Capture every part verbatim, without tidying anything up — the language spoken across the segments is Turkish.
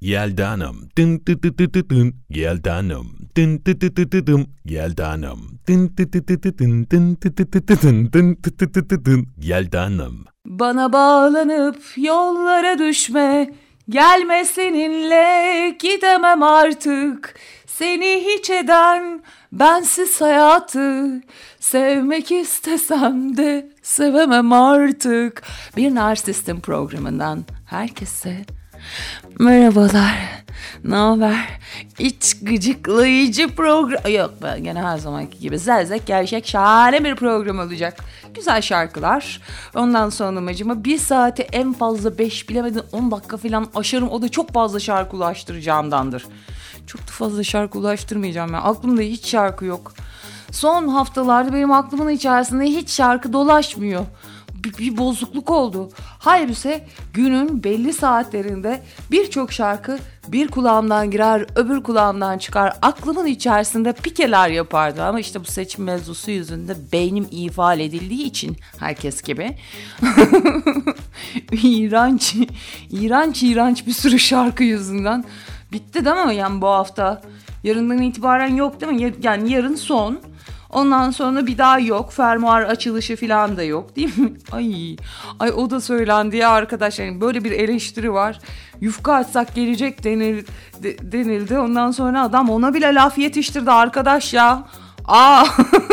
Yelda Hanım. Dın dı dı dı dı dın. Yelda Hanım. Dın dı dı dı dı dım. Yelda Hanım. Dın dı dı dı dı dın. Dın dı dı dı dı dın. Dın dı dı dı dı dın. Yelda Hanım. Bana bağlanıp yollara düşme, gelme seninle gidemem artık. Seni hiç eden bensiz hayatı, sevmek istesem de sevemem artık. Bir Narsistim programından herkese merhabalar. Ne haber? İç gıcıklayıcı program. Yok ben gene her zamanki gibi zevzek gerçek şahane bir program olacak. Güzel şarkılar. Ondan sonra amacıma bir saate en fazla beş bilemedin on dakika falan aşarım. O da çok fazla şarkı ulaştıracağımdandır. Çok da fazla şarkı ulaştırmayacağım ya. Aklımda hiç şarkı yok. Son haftalarda benim aklımın içerisinde hiç şarkı dolaşmıyor. Bir, bir bozukluk oldu. Halbuki günün belli saatlerinde birçok şarkı bir kulağımdan girer, öbür kulağımdan çıkar. Aklımın içerisinde pikeler yapardı ama işte bu seçim mevzusu yüzünde beynim ifade edildiği için herkes gibi iğrenç, iğrenç, iğrenç bir sürü şarkı yüzünden bitti değil mi? Yani bu hafta yarından itibaren yok değil mi? Yani yarın son. Ondan sonra bir daha yok. Fermuar açılışı falan da yok değil mi? Ay, ay o da söylendi ya arkadaşlar. Yani böyle bir eleştiri var. Yufka açsak gelecek denir, de, denildi. Ondan sonra adam ona bile laf yetiştirdi arkadaş ya. Aa.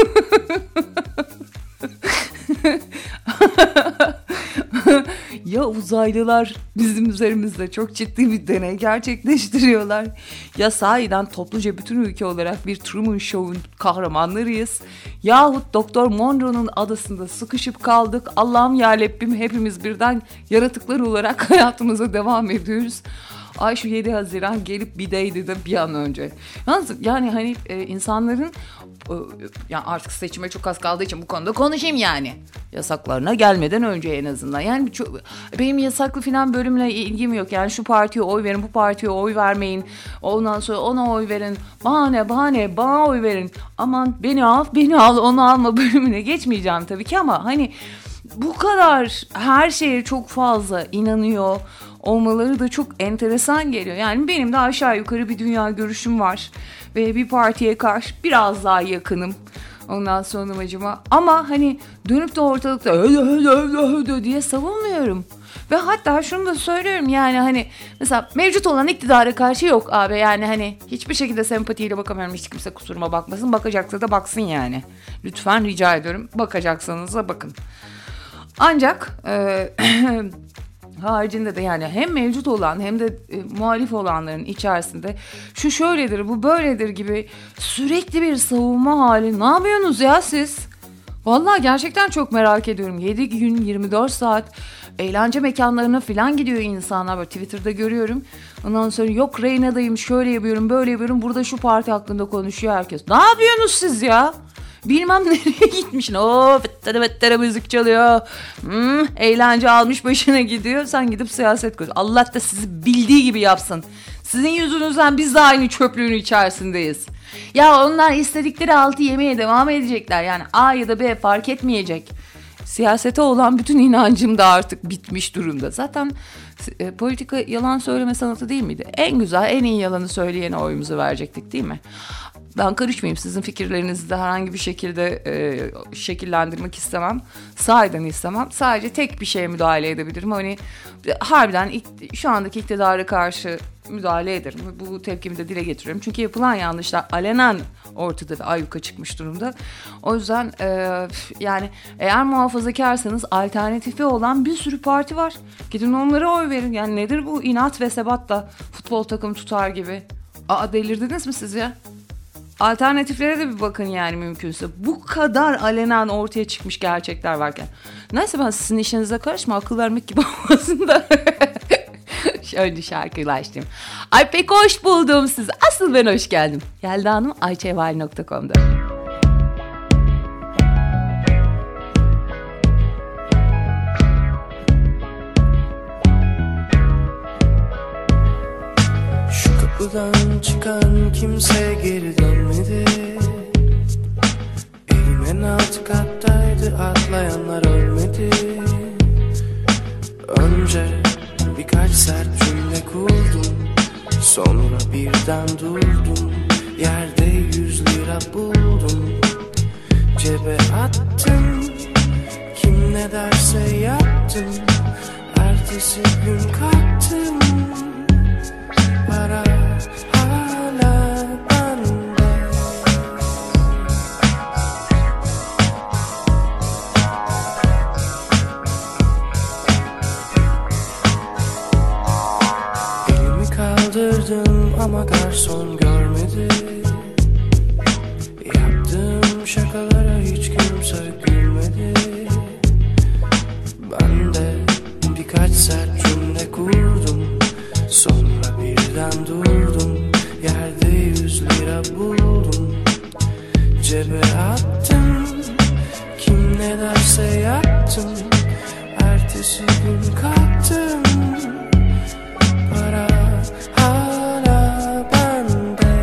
Ya uzaylılar bizim üzerimizde çok ciddi bir deney gerçekleştiriyorlar. Ya sahiden topluca bütün ülke olarak bir Truman Show'un kahramanlarıyız. Yahut Doktor Monroe'nun adasında sıkışıp kaldık. Allah'ım yarabbim hepimiz birden yaratıklar olarak hayatımıza devam ediyoruz. Ay şu yedi Haziran gelip bir değdi de bir an önce. Yalnız yani hani e, insanların e, yani artık seçime çok az kaldığı için bu konuda konuşayım yani. Yasaklarına gelmeden önce en azından. Yani çok, benim yasaklı falan bölümle ilgim yok. Yani şu partiye oy verin, bu partiye oy vermeyin. Ondan sonra ona oy verin. Bana ne, bana ne, bana oy verin. Aman beni al, beni al, onu alma bölümüne geçmeyeceğim tabii ki ama hani bu kadar her şeye çok fazla inanıyor olmaları da çok enteresan geliyor. Yani benim de aşağı yukarı bir dünya görüşüm var. Ve bir partiye karşı biraz daha yakınım. Ondan sonra amacıma. Ama hani dönüp de ortalıkta öyle öyle öyle öyle diye savunmuyorum. Ve hatta şunu da söylüyorum yani hani mesela mevcut olan iktidara karşı yok abi. Yani hani hiçbir şekilde sempatiyle bakamıyorum. Hiç kimse kusuruma bakmasın. Bakacaksa da baksın yani. Lütfen rica ediyorum. Bakacaksanız da bakın. Ancak e, haricinde de yani hem mevcut olan hem de e, muhalif olanların içerisinde şu şöyledir bu böyledir gibi sürekli bir savunma hali. Ne yapıyorsunuz ya siz? Vallahi gerçekten çok merak ediyorum. yedi gün yirmi dört saat eğlence mekanlarına falan gidiyor insanlar. Böyle Twitter'da görüyorum. Ondan sonra yok Reyna'dayım şöyle yapıyorum böyle yapıyorum. Burada şu parti hakkında konuşuyor herkes. Ne yapıyorsunuz siz ya? Bilmem nereye gitmişsin. Oo fıttara fıttara müzik çalıyor. Hmm, eğlence almış başına gidiyor. Sen gidip siyaset konuş. Allah da sizi bildiği gibi yapsın. Sizin yüzünüzden biz de aynı çöplüğün içerisindeyiz. Ya onlar istedikleri altı yemeye devam edecekler. Yani A ya da B fark etmeyecek. Siyasete olan bütün inancım da artık bitmiş durumda. Zaten e, politika yalan söyleme sanatı değil miydi? En güzel, en iyi yalanı söyleyene oyumuzu verecektik değil mi? Ben karışmayayım. Sizin fikirlerinizi de herhangi bir şekilde e, şekillendirmek istemem. Sahiden istemem. Sadece tek bir şeye müdahale edebilirim. Hani harbiden ikt- şu andaki iktidara karşı müdahale ederim. Bu tepkimi de dile getiriyorum. Çünkü yapılan yanlışlar alenen ortada ve ayyuka çıkmış durumda. O yüzden e, yani eğer muhafazakarsanız alternatifi olan bir sürü parti var. Gidin onlara oy verin. Yani nedir bu inat ve sebat da futbol takımı tutar gibi. Aa delirdiniz mi siz ya? Alternatiflere de bir bakın yani mümkünse. Bu kadar alenen ortaya çıkmış gerçekler varken. Neyse ben sizin işinize karışma. Akıl vermek gibi olmasın da. Şöyle şarkılaştım. Ay pek hoş buldum sizi. Asıl ben hoş geldim. Yelda Hanım ayçevali nokta com'da. Kapıdan çıkan kimse geri dönmedi. Evim en alt kattaydı, atlayanlar ölmedi. Önce birkaç sert cümle kurdum, Sonra birden durdum, yerde yüz lira buldum. Cebe attım, kim ne derse yaptım. Ertesi gün kalktım, para hala bende. Elimi kaldırdım ama garson görmedi. Yaptığım şakalara hiç kimse gülmedi. Ben de birkaç sert cümle kurdum. Sonra birden durdum, yerde yüz lira buldum. Cebe attım, kim ne derse yaptım. Ertesi gün kalktım, para hala bende.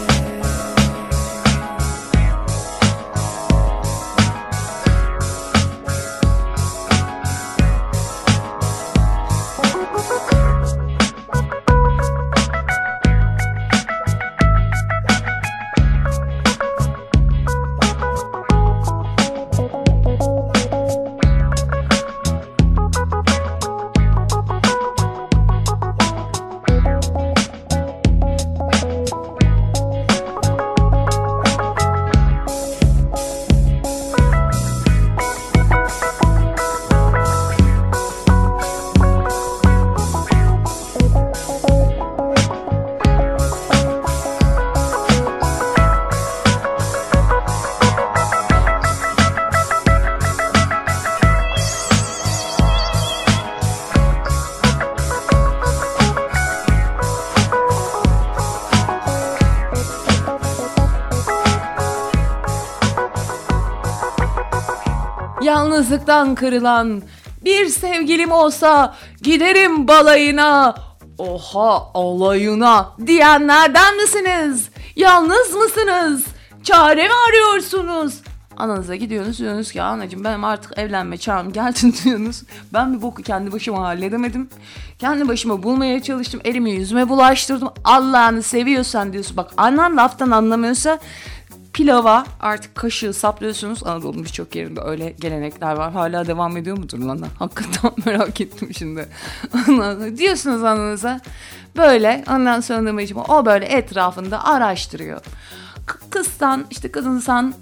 Yalnızlıktan kırılan bir sevgilim olsa giderim balayına, oha alayına diyenlerden misiniz? Yalnız mısınız? Çare mi arıyorsunuz? Ananıza gidiyorsunuz, diyorsunuz ki anacığım benim artık evlenme çağım geldi diyorsunuz. Ben bir boku kendi başıma halledemedim. Kendi başıma bulmaya çalıştım. Elimi yüzüme bulaştırdım. Allah'ını seviyorsan diyorsun. Bak annen laftan anlamıyorsa pilava artık kaşığı saplıyorsunuz. Anadolu'nun birçok yerinde öyle gelenekler var. Hala devam ediyor mudur lan? Hakikaten merak ettim şimdi. Diyorsunuz ananıza. Böyle ondan sonra o böyle etrafında araştırıyor. K- kızsan işte kadınsan,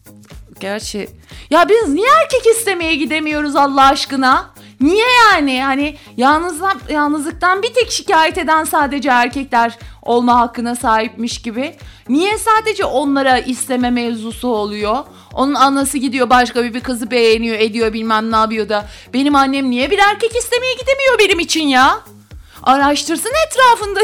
gerçi ya biz niye erkek istemeye gidemiyoruz Allah aşkına? Niye yani? Hani yalnızlık, yalnızlıktan bir tek şikayet eden sadece erkekler olma hakkına sahipmiş gibi. Niye sadece onlara isteme mevzusu oluyor? Onun anası gidiyor başka bir, bir kızı beğeniyor ediyor bilmem ne yapıyor da benim annem niye bir erkek istemeye gidemiyor benim için ya? Araştırsın etrafında.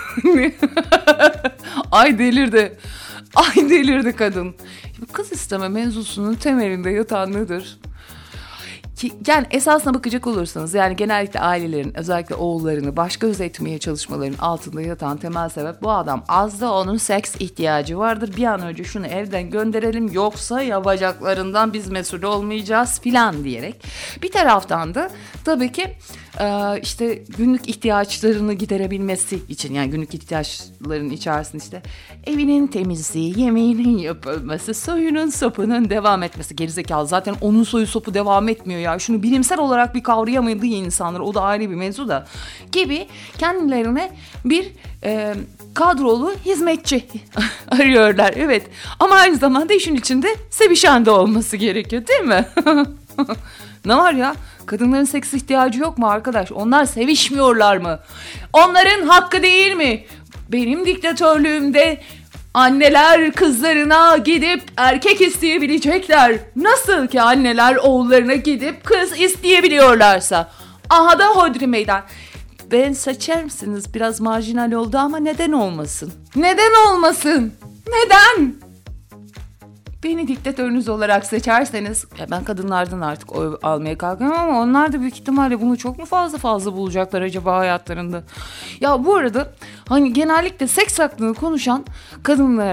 Ay delirdi. Ay delirdi kadın. Kız isteme mevzusunun temelinde yatan nedir? Ki, yani esasına bakacak olursanız yani genellikle ailelerin özellikle oğullarını baş göz etmeye çalışmalarının altında yatan temel sebep bu adam az da onun seks ihtiyacı vardır. Bir an önce şunu evden gönderelim yoksa yapacaklarından biz mesul olmayacağız filan diyerek. Bir taraftan da tabii ki işte günlük ihtiyaçlarını giderebilmesi için yani günlük ihtiyaçların içerisinde işte evinin temizliği, yemeğinin yapılması, soyunun sopunun devam etmesi. Gerizekalı zaten onun soyu sopu devam etmiyor ya. Şunu bilimsel olarak bir kavrayamadığı insanlar o da ayrı bir mevzu da gibi kendilerine bir e, kadrolu hizmetçi arıyorlar. Evet ama aynı zamanda işin içinde sevişen de olması gerekiyor değil mi? Ne var ya? Kadınların seks ihtiyacı yok mu arkadaş? Onlar sevişmiyorlar mı? Onların hakkı değil mi? Benim diktatörlüğümde anneler kızlarına gidip erkek isteyebilecekler. Nasıl ki anneler oğullarına gidip kız isteyebiliyorlarsa. Aha da hodri meydan. Ben seçer misiniz? Biraz marjinal oldu ama neden olmasın? Neden olmasın? Neden? Beni diktatörünüz olarak seçerseniz ya ben kadınlardan artık oy almaya kalkıyorum ama onlar da büyük ihtimalle bunu çok mu fazla fazla bulacaklar acaba hayatlarında? Ya bu arada hani genellikle seks hakkını konuşan kadınlara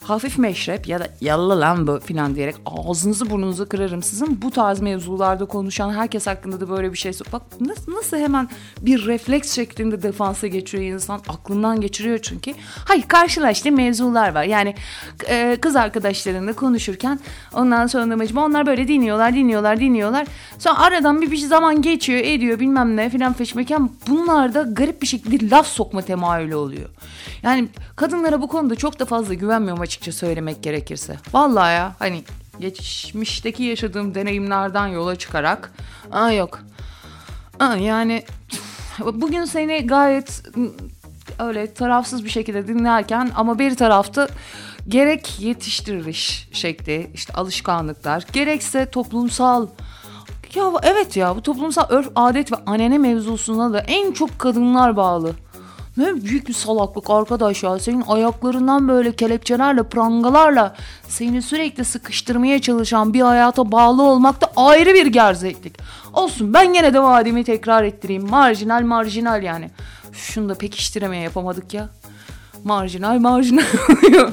hafif meşrep ya da yallah lan bu filan diyerek ağzınızı burnunuzu kırarım sizin. Bu tarz mevzularda konuşan herkes hakkında da böyle bir şey. Bak nasıl, nasıl hemen bir refleks şeklinde defansa geçiyor insan. Aklından geçiriyor çünkü. Hayır, karşılaştığı mevzular var. Yani e, kız arkadaşlarınla konuşurken ondan sonra amacıma onlar böyle dinliyorlar, dinliyorlar, dinliyorlar. Sonra aradan bir, bir zaman geçiyor, ediyor bilmem ne filan feşmeken. Bunlar da garip bir şekilde laf sokma temayülü oluyor. Yani kadınlara bu konuda çok da fazla güvenmiyorum açıkça söylemek gerekirse. Vallahi ya hani geçmişteki yaşadığım deneyimlerden yola çıkarak aa yok. Aa, yani bugün seni gayet öyle tarafsız bir şekilde dinlerken ama bir tarafta gerek yetiştiriliş şekli, işte alışkanlıklar, gerekse toplumsal ya evet ya bu toplumsal örf, adet ve anene mevzusuna da en çok kadınlar bağlı. Ne büyük bir salaklık arkadaş ya. Senin ayaklarından böyle kelepçelerle, prangalarla seni sürekli sıkıştırmaya çalışan bir hayata bağlı olmak da ayrı bir gerzeklik. Olsun, ben gene de vaadimi tekrar ettireyim. Marjinal marjinal yani. Şunu da pekiştiremeye yapamadık ya. Marjinal marjinal oluyor.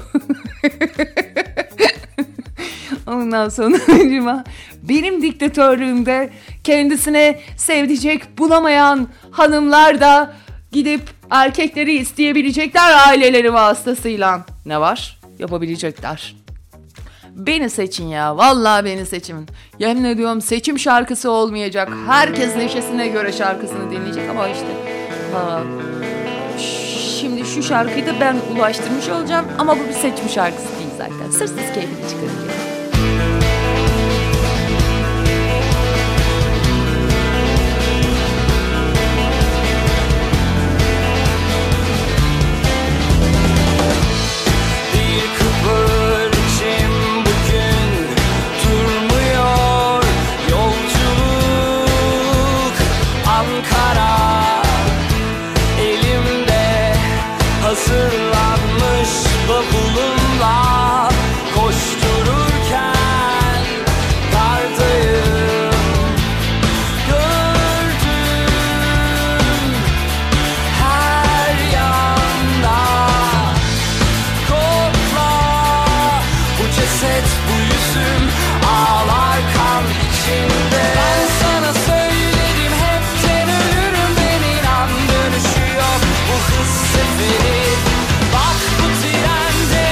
Ondan sonra benim diktatörlüğümde kendisine sevdicek bulamayan hanımlar da gidip erkekleri isteyebilecekler aileleri vasıtasıyla. Ne var? Yapabilecekler. Beni seçin ya. Vallahi beni seçin. Yemin ediyorum seçim şarkısı olmayacak. Herkes neşesine göre şarkısını dinleyecek ama işte. Ha, şimdi şu şarkıyı da ben ulaştırmış olacağım ama bu bir seçim şarkısı değil zaten. Sırf siz keyfini çıkarın. Hazırlanmış bavulumla koştururken dardayım. Gördüm her yanda. Kokla bu ceset, bu yüzüm, ağlar kan içinde. Ben sana söyledim hepten ölürüm, ben inan dönüşü yok bu hız seferi. Bak bu trende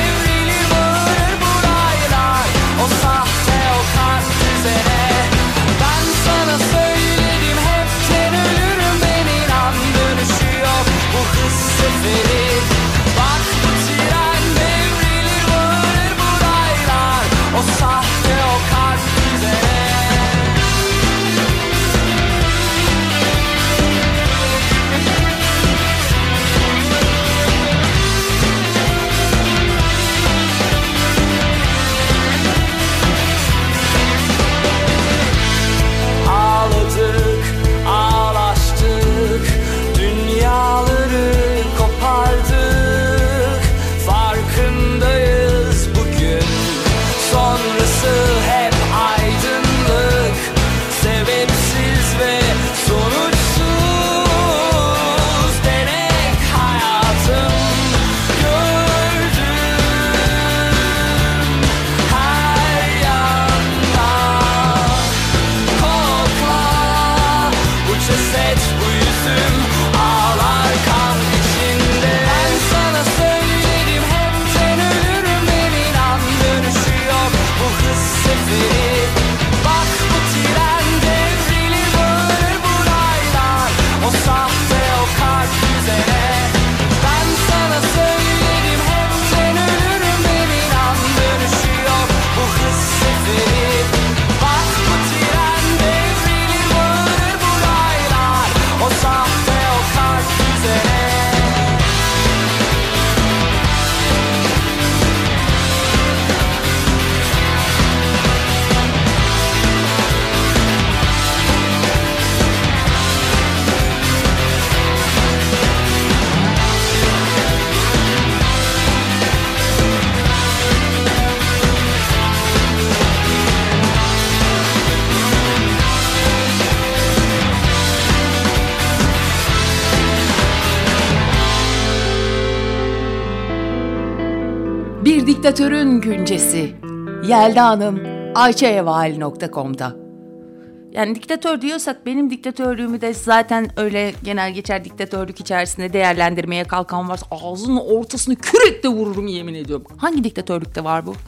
Bir diktatörün güncesi. Yelda Hanım, ayçaeval nokta com'da. Yani diktatör diyorsak benim diktatörlüğümü de zaten öyle genel geçer diktatörlük içerisinde değerlendirmeye kalkan varsa ağzının ortasını kürekle vururum yemin ediyorum. Hangi diktatörlükte var bu?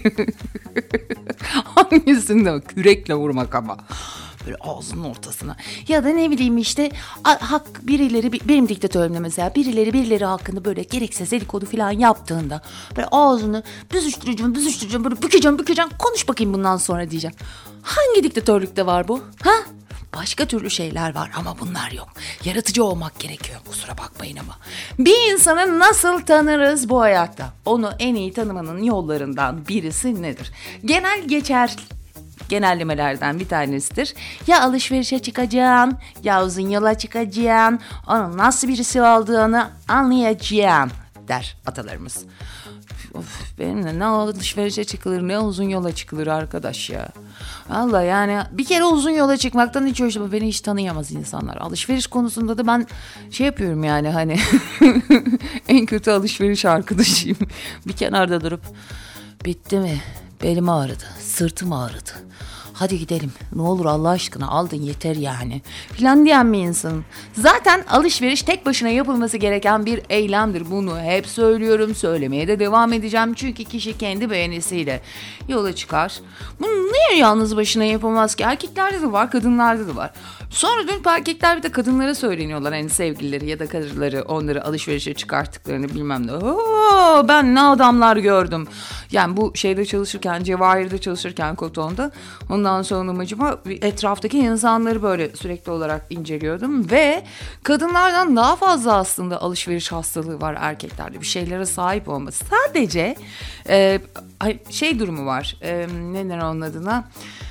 Hangisinde? Kürekle vurmak ama. Böyle ağzının ortasına. Ya da ne bileyim işte hak birileri benim diktatörümde mesela birileri birileri hakkında böyle gereksiz dedikodu falan yaptığında böyle ağzını büzüştüreceğim büzüştüreceğim böyle bükeceğim bükeceğim konuş bakayım bundan sonra diyeceğim. Hangi diktatörlükte var bu? Ha? Başka türlü şeyler var ama bunlar yok. Yaratıcı olmak gerekiyor, kusura bakmayın ama. Bir insanı nasıl tanırız bu hayatta? Onu en iyi tanımanın yollarından birisi nedir? Genel geçer genellemelerden bir tanesidir. Ya alışverişe çıkacaksın, ya uzun yola çıkacaksın, onun nasıl birisi olduğunu anlayacaksın der atalarımız. Of, benimle ne alışverişe çıkılır ne uzun yola çıkılır arkadaş ya. Vallahi yani bir kere uzun yola çıkmaktan hiç hoşuma, beni hiç tanıyamaz insanlar. Alışveriş konusunda da ben şey yapıyorum yani hani en kötü alışveriş arkadaşıyım. Bir kenarda durup bitti mi? Belim ağrıdı, sırtım ağrıdı. Hadi gidelim. Ne olur Allah aşkına aldın yeter yani. Falan diyen bir insanım. Zaten alışveriş tek başına yapılması gereken bir eylemdir. Bunu hep söylüyorum. Söylemeye de devam edeceğim. Çünkü kişi kendi beğenisiyle yola çıkar. Bunu niye yalnız başına yapamaz ki? Erkeklerde de var, kadınlarda da var. Sonra dönüp erkekler bir de kadınlara söyleniyorlar. Hani sevgilileri ya da karıları onları alışverişe çıkarttıklarını bilmem ne. Oo, ben ne adamlar gördüm. Yani bu şeyde çalışırken, Cevahir'de çalışırken Koton'da. Ondan sonra amacıma etraftaki insanları böyle sürekli olarak inceliyordum. Ve kadınlardan daha fazla aslında alışveriş hastalığı var erkeklerde. Bir şeylere sahip olması. Sadece e, şey durumu var. E, ne denir onun adına?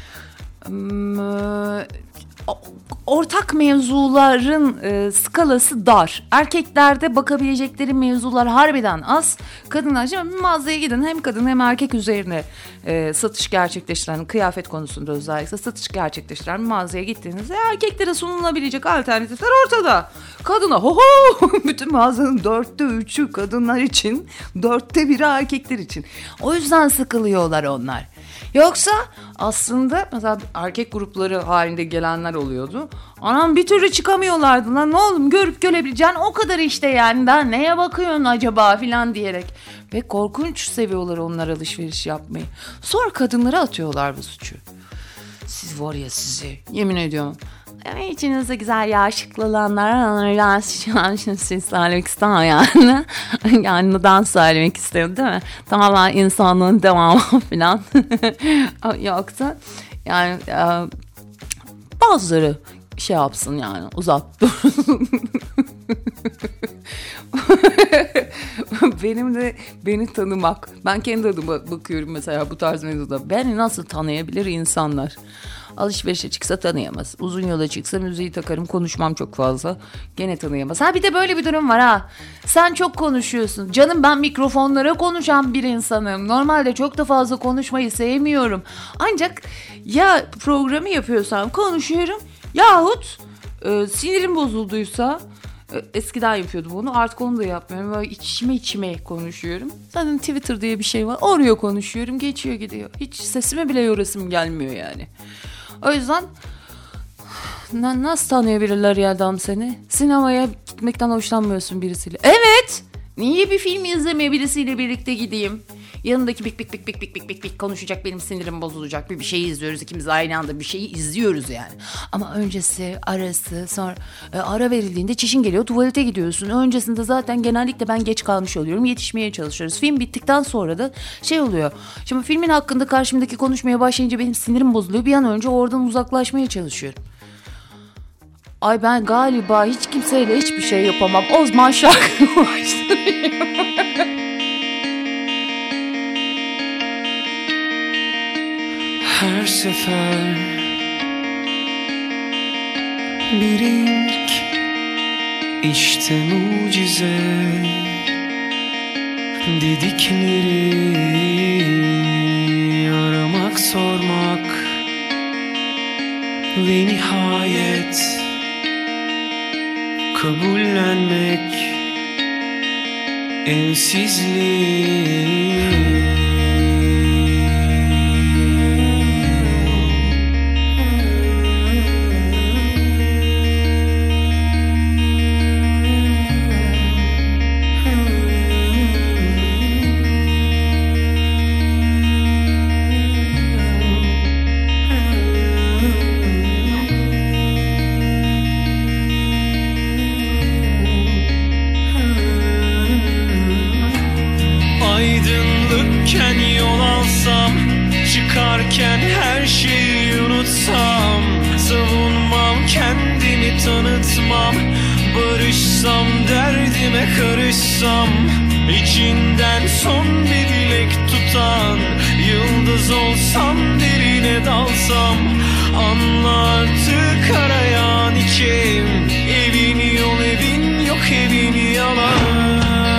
E, ortak mevzuların e, skalası dar. Erkeklerde bakabilecekleri mevzular harbiden az. Kadınlar şimdi mağazaya gidin, hem kadın hem erkek üzerine e, satış gerçekleştiren, kıyafet konusunda özellikle satış gerçekleştiren mağazaya gittiğinizde erkeklere sunulabilecek alternatifler ortada. Kadına ho ho bütün mağazanın dörtte üçü kadınlar için, dörtte biri erkekler için. O yüzden sıkılıyorlar onlar. Yoksa aslında mesela erkek grupları halinde gelenler oluyordu. Anam bir türlü çıkamıyorlardı lan, ne oğlum görüp görebileceğin o kadar işte yani, daha neye bakıyorsun acaba filan diyerek. Ve korkunç seviyorlar onlar alışveriş yapmayı. Sonra kadınlara atıyorlar bu suçu. Siz var ya sizi, yemin ediyorum. Yani içinizde güzel yakışıklı olanlar onlardan siz söylemek istemem yani. Yani neden söylemek istiyorum değil mi? Tamamen insanlığın devamı falan. Yoksa yani e, bazıları şey yapsın yani, uzak dursun. Benim de beni tanımak. Ben kendi adıma bakıyorum mesela bu tarz mevzuda. Beni nasıl tanıyabilir insanlar? Alışverişe çıksa tanıyamaz. Uzun yola çıksa müziği takarım, konuşmam çok fazla. Gene tanıyamaz. Ha bir de böyle bir durum var ha. Sen çok konuşuyorsun. Canım ben mikrofonlara konuşan bir insanım. Normalde çok da fazla konuşmayı sevmiyorum. Ancak ya programı yapıyorsam konuşuyorum yahut e, sinirim bozulduysa, e, eskiden yapıyordum onu, artık onu da yapmıyorum. Böyle içime içime konuşuyorum. Zaten Twitter diye bir şey var. Oraya konuşuyorum, geçiyor gidiyor. Hiç sesime bile yorasım gelmiyor yani. O yüzden na- nasıl tanıyabilirler Yelda'm seni? Sinemaya gitmekten hoşlanmıyorsun birisiyle. Evet. Niye bir film izlemeye birisiyle birlikte gideyim? Yanımdaki bik bik bik bik bik bik bik bik konuşacak, benim sinirim bozulacak. Bir bir şeyi izliyoruz, ikimiz aynı anda bir şeyi izliyoruz yani. Ama öncesi, arası, sonra e, ara verildiğinde çişin geliyor, tuvalete gidiyorsun. Öncesinde zaten genellikle ben geç kalmış oluyorum, yetişmeye çalışıyoruz. Film bittikten sonra da şey oluyor. Şimdi filmin hakkında karşımdaki konuşmaya başlayınca benim sinirim bozuluyor. Bir an önce oradan uzaklaşmaya çalışıyorum. Ay ben galiba hiç kimseyle hiçbir şey yapamam. O zaman şarkı başlayayım. Her sefer bir ilk, işte mucize dedikleri, aramak sormak ve nihayet kabullenmek ensizlik. Aydınlıkken yol alsam, çıkarken her şeyi unutsam, savunmam, kendimi tanıtmam, barışsam, derdime karışsam, içinden son bir dilek tutan yıldız olsam, derine dalsam, anla artık arayan içim, evin yol evin yok, evin yalan.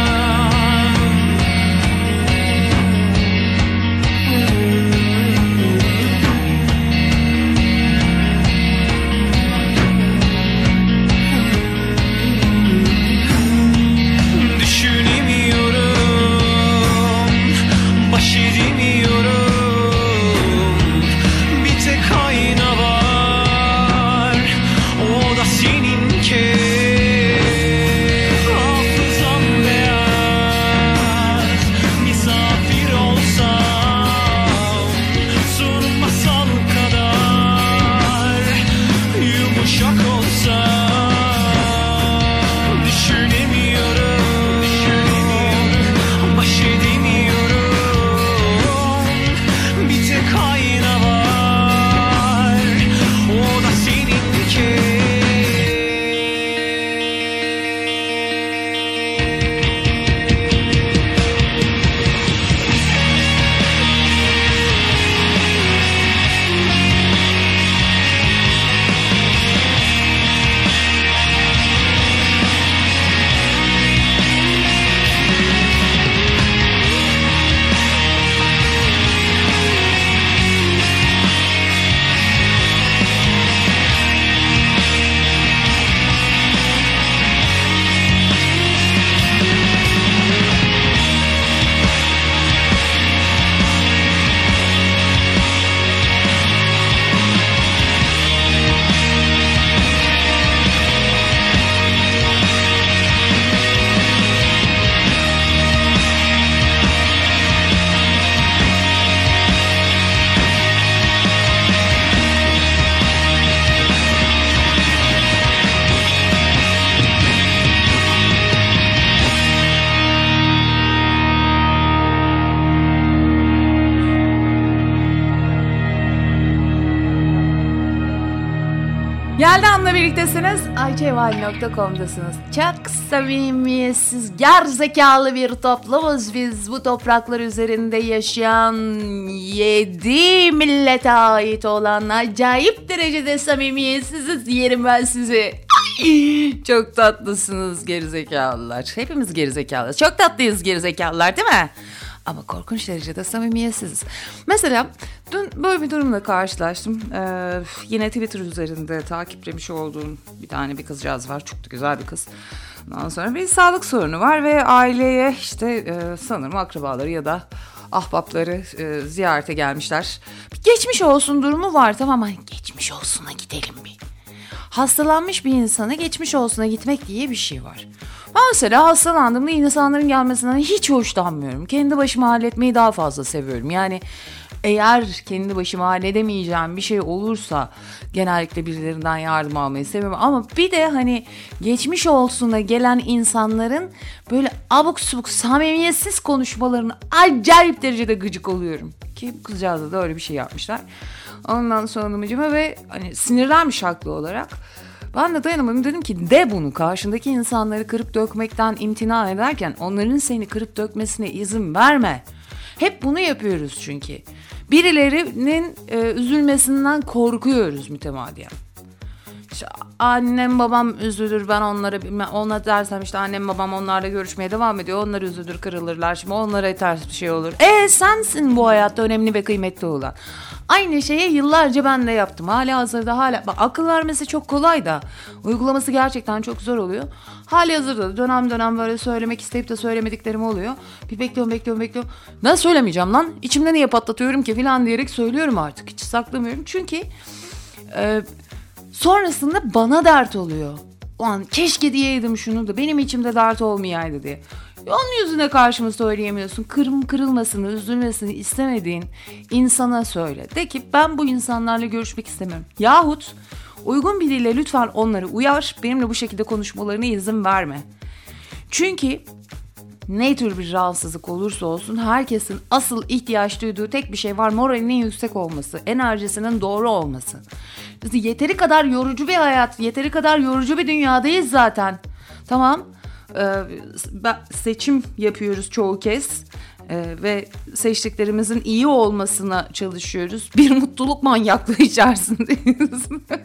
Yeldan'la birliktesiniz. ayçeval nokta com'dasınız. Çok samimiyetsiz, gerizekalı bir toplumuz biz. Bu topraklar üzerinde yaşayan yedi millete ait olan acayip derecede samimiyetsiziz. Yerim ben sizi. Ay, çok tatlısınız gerizekalılar. Hepimiz gerizekalıyız. Çok tatlıyız gerizekalılar, değil mi? Ama korkunç derecede samimiyetsiz. Mesela dün böyle bir durumla karşılaştım. Ee, yine Twitter üzerinde takiplemiş olduğum bir tane bir kızcağız var. Çok da güzel bir kız. Ondan sonra bir sağlık sorunu var ve aileye işte e, sanırım akrabaları ya da ahbapları e, ziyarete gelmişler. Bir geçmiş olsun durumu var, tamam mı? Geçmiş olsuna gidelim bir. Hastalanmış bir insana geçmiş olsuna gitmek diye bir şey var. Ben mesela hastalandığımda insanların gelmesinden hiç hoşlanmıyorum. Kendi başıma halletmeyi daha fazla seviyorum. Yani eğer kendi başıma halledemeyeceğim bir şey olursa genellikle birilerinden yardım almayı seviyorum. Ama bir de hani geçmiş olsuna gelen insanların böyle abuk subuk samimiyetsiz konuşmalarına acayip derecede gıcık oluyorum. Ki bu kızcağızda da öyle bir şey yapmışlar. Ondan sonra ve hani sinirlenmiş haklı olarak. Ben de dayanamadım, dedim ki de bunu karşındaki insanları kırıp dökmekten imtina ederken onların seni kırıp dökmesine izin verme. Hep bunu yapıyoruz çünkü. Birilerinin e, üzülmesinden korkuyoruz mütemadiyen. İşte annem babam üzülür, ben onlara ona dersem işte annem babam onlarla görüşmeye devam ediyor. Onlar üzülür, kırılırlar. Şimdi onlara ters bir şey olur. E sensin bu hayatta önemli ve kıymetli olan. Aynı şeyi yıllarca ben de yaptım. Hala hazırda hala. Bak, akıl vermesi çok kolay da uygulaması gerçekten çok zor oluyor. Hali hazırda dönem dönem böyle söylemek isteyip de söylemediklerim oluyor. Bir bekliyorum bekliyorum bekliyorum. Ben söylemeyeceğim lan. İçimde niye patlatıyorum ki falan diyerek söylüyorum artık. Hiç saklamıyorum. Çünkü e, sonrasında bana dert oluyor. O an keşke diyeydim şunu da benim içimde dert olmayaydı diye. Onun yüzüne karşıma söyleyemiyorsun. Kırım kırılmasını, üzülmesini istemediğin insana söyle. De ki ben bu insanlarla görüşmek istemiyorum. Yahut uygun bir dille lütfen onları uyar. Benimle bu şekilde konuşmalarına izin verme. Çünkü ne tür bir rahatsızlık olursa olsun herkesin asıl ihtiyaç duyduğu tek bir şey var. Moralinin yüksek olması, enerjisinin doğru olması. Biz yeteri kadar yorucu bir hayat, yeteri kadar yorucu bir dünyadayız zaten. Tamam. Ee, seçim yapıyoruz çoğu kez ee, ve seçtiklerimizin iyi olmasına çalışıyoruz. Bir mutluluk manyaklığı içerisindeyiz.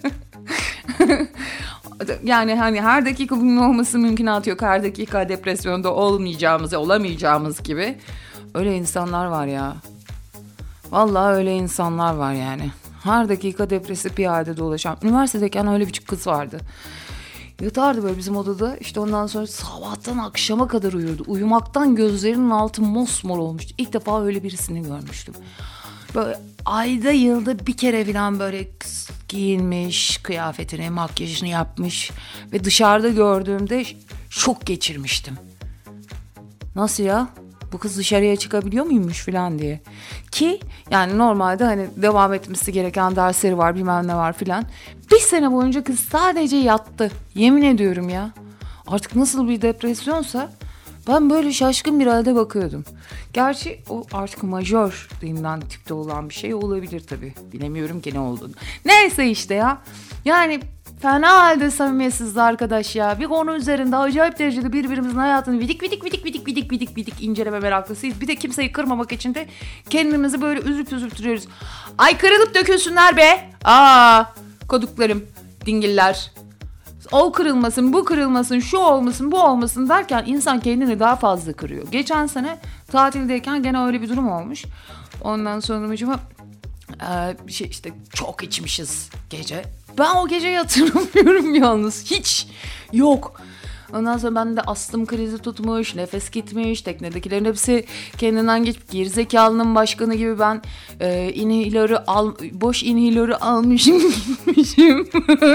Yani hani her dakika bunun olması mümkünatı yok. Her dakika depresyonda olmayacağımız, olamayacağımız gibi. Öyle insanlar var ya. Vallahi öyle insanlar var yani. Her dakika depresif bir halde dolaşan. Üniversitedeyken öyle bir kız vardı. Yatardı böyle bizim odada. İşte ondan sonra sabahtan akşama kadar uyurdu. Uyumaktan gözlerinin altı mosmor olmuştu. İlk defa öyle birisini görmüştüm. Böyle ayda yılda bir kere falan böyle giyinmiş, kıyafetini, makyajını yapmış. Ve dışarıda gördüğümde şok geçirmiştim. Nasıl ya? Bu kız dışarıya çıkabiliyor muymuş falan diye. Ki yani normalde hani devam etmesi gereken dersleri var, bilmem ne var filan. Bir sene boyunca kız sadece yattı. Yemin ediyorum ya. Artık nasıl bir depresyonsa ben böyle şaşkın bir halde bakıyordum. Gerçi o artık majör denilen tipte olan bir şey olabilir tabii. Bilemiyorum ki ne olduğunu. Neyse işte ya. Yani fena halde samimiyetsiz arkadaş ya. Bir konu üzerinde acayip derecede birbirimizin hayatını vidik vidik vidik vidik vidik vidik vidik inceleme meraklısıyız. Bir de kimseyi kırmamak için de kendimizi böyle üzüp üzüp duruyoruz. Ay kırılıp dökülsünler be. Aa, koduklarım, dingiller. O kırılmasın, bu kırılmasın, şu olmasın, bu olmasın derken insan kendini daha fazla kırıyor. Geçen sene tatildeyken gene öyle bir durum olmuş. Ondan sonra acaba bir şey işte çok içmişiz gece. Ben o geceyi hatırlamıyorum yalnız. Hiç yok. Ondan sonra bende astım krizi tutmuş, nefes gitmiş, teknedekilerin hepsi kendinden geçip gerizekalının başkanı gibi ben e, inhilörü al, boş inhilörü almışım gitmişim.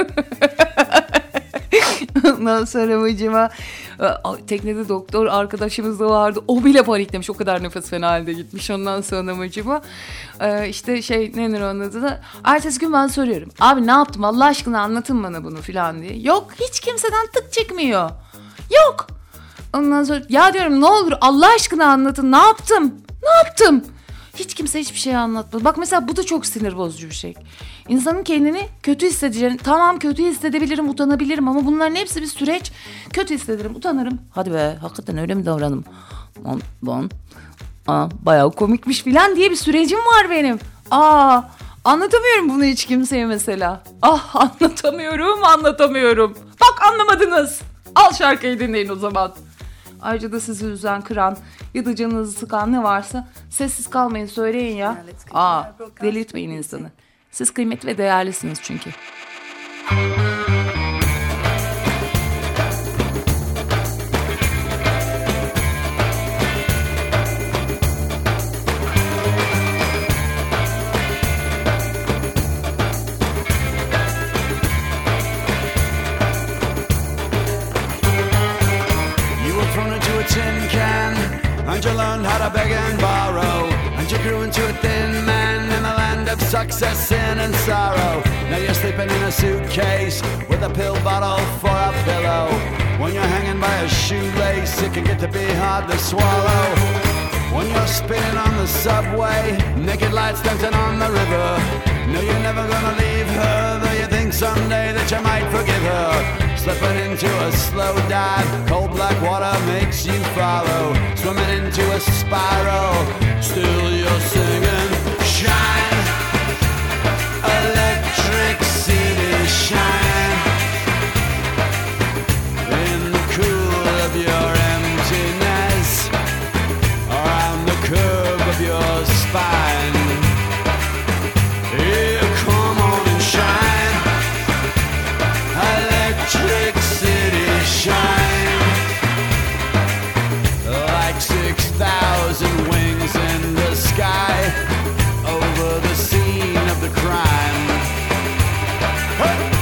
Ondan sonra acaba teknede doktor arkadaşımız da vardı. O bile paniklemiş. O kadar nefes fena halde gitmiş. Ondan sonra acaba işte şey nedir onun adı da. Ertesi gün ben soruyorum. Abi ne yaptım Allah aşkına anlatın bana bunu falan diye. Yok hiç kimseden tık çıkmıyor. Yok. Ondan sonra ya diyorum ne olur Allah aşkına anlatın. Ne yaptım? Ne yaptım? Hiç kimse hiçbir şey anlatmadı. Bak mesela bu da çok sinir bozucu bir şey. İnsanın kendini kötü hissedeceğini, tamam kötü hissedebilirim, utanabilirim ama bunların hepsi bir süreç. Kötü hissederim, utanırım. Hadi be, hakikaten öyle mi davranım? Lan, lan. Aa, bayağı komikmiş filan diye bir sürecim var benim. Aa, anlatamıyorum bunu hiç kimseye mesela. Ah, anlatamıyorum, anlatamıyorum. Bak anlamadınız. Al şarkıyı dinleyin o zaman. Ayrıca da sizi üzen, kıran ya da canınızı sıkan ne varsa sessiz kalmayın, söyleyin ya. Aa, delirtmeyin insanı. Siz kıymetli ve değerlisiniz çünkü. Tin can, and you learned how to beg and borrow, and you grew into a thin man in the land of success, sin and sorrow. Now you're sleeping in a suitcase with a pill bottle for a pillow. When you're hanging by a shoelace, it can get to be hard to swallow. When you're spinning on the subway, naked lights dancing on the river. No, you're never gonna leave her, though you think someday that you might forgive her. Slipping into a slow dive, cold black water makes you follow. Swimming into a spiral, still you're singing. Shine, electric city, shine. six thousand wings in the sky over the scene of the crime. Hey!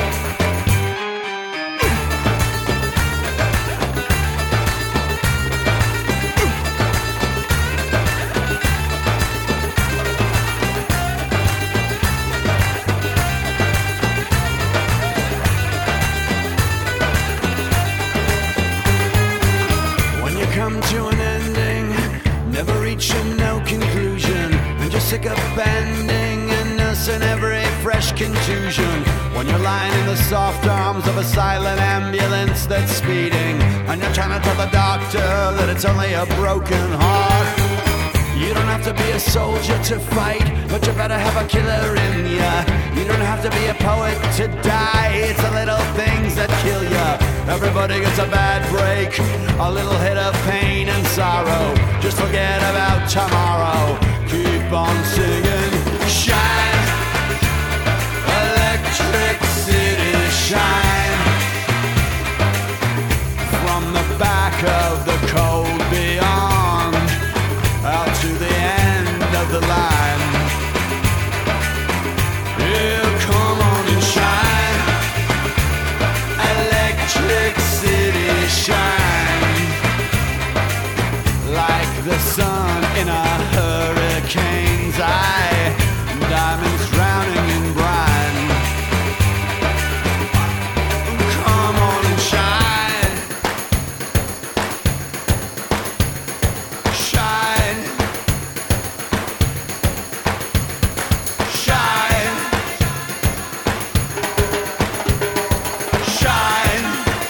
To an ending, never reaching no conclusion, and you're sick of bending and nursing every fresh contusion. When you're lying in the soft arms of a silent ambulance that's speeding, and you're trying to tell the doctor that it's only a broken heart. You don't have to be a soldier to fight, but you better have a killer in ya. You don't have to be a poet to die, it's the little things that kill ya. Everybody gets a bad break, a little hit of pain and sorrow. Just forget about tomorrow, keep on singing. Shine, electric city, shine. From the back of the cold beyond, out to the end of the line. Yeah, come on and shine. Electric city, shine. Like the sun in a hurricane's eye, diamonds drowning in brine. Come on and shine. Shine. Shine. Shine.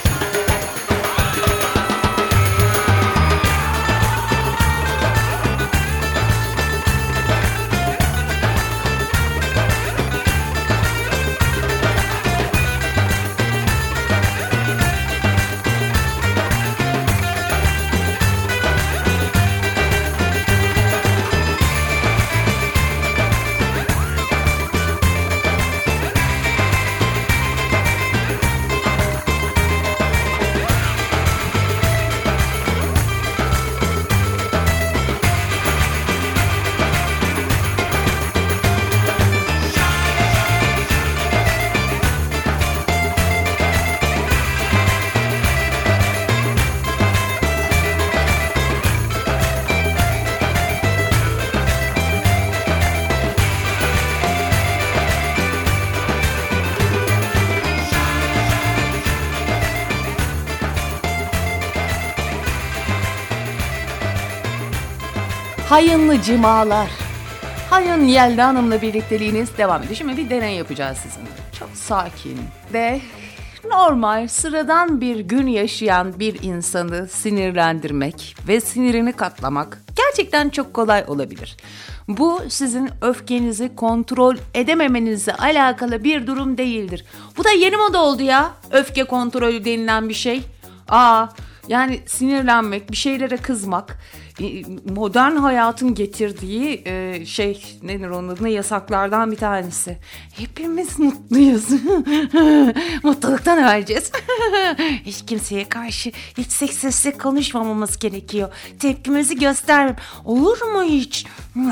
Hayınlı cimalar. Hayın Yelda Hanım'la birlikteliğiniz devam ediyor. Şimdi bir deney yapacağız sizinle. Çok sakin ve normal, sıradan bir gün yaşayan bir insanı sinirlendirmek ve sinirini katlamak gerçekten çok kolay olabilir. Bu sizin öfkenizi kontrol edememenizle alakalı bir durum değildir. Bu da yeni moda oldu ya, öfke kontrolü denilen bir şey. Aa, yani sinirlenmek, bir şeylere kızmak, modern hayatın getirdiği e, şey, nedir onun adı, yasaklardan bir tanesi. Hepimiz mutluyuz. Mutluluktan öleceğiz. Hiç kimseye karşı yüksek sesle konuşmamamız gerekiyor. Tepkimizi göstermem. Olur mu hiç?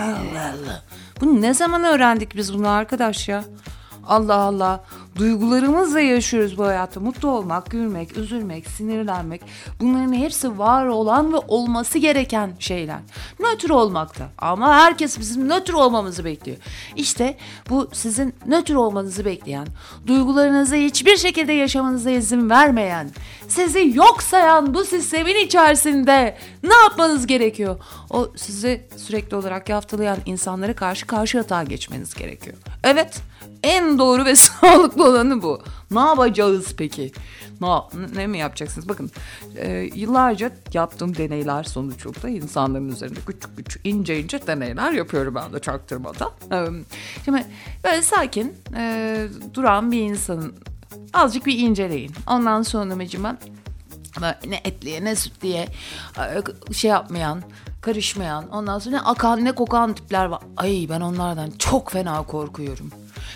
Bunu ne zaman öğrendik biz bunu arkadaş ya? Allah Allah. Duygularımızla yaşıyoruz bu hayatta. Mutlu olmak, gülmek, üzülmek, sinirlenmek. Bunların hepsi var olan ve olması gereken şeyler. Nötr olmakta. Ama herkes bizim nötr olmamızı bekliyor. İşte bu sizin nötr olmanızı bekleyen, duygularınızı hiçbir şekilde yaşamanıza izin vermeyen, sizi yok sayan bu sistemin içerisinde ne yapmanız gerekiyor? O sizi sürekli olarak yaftalayan insanlara karşı karşı hata geçmeniz gerekiyor. Evet, en doğru ve sağlıklı olanı bu. Ne yapacağız peki? Ne, ne mi yapacaksınız? Bakın, e, yıllarca yaptığım deneyler sonucunda insanların üzerinde küçük küçük ince ince deneyler yapıyorum ben de çaktırmadan. E, şimdi böyle sakin e, duran bir insanın azıcık bir inceleyin. Ondan sonra mecima ne etliye ne sütliye şey yapmayan, karışmayan, ondan sonra ne akan ne kokan tipler var. Ay, ben onlardan çok fena korkuyorum.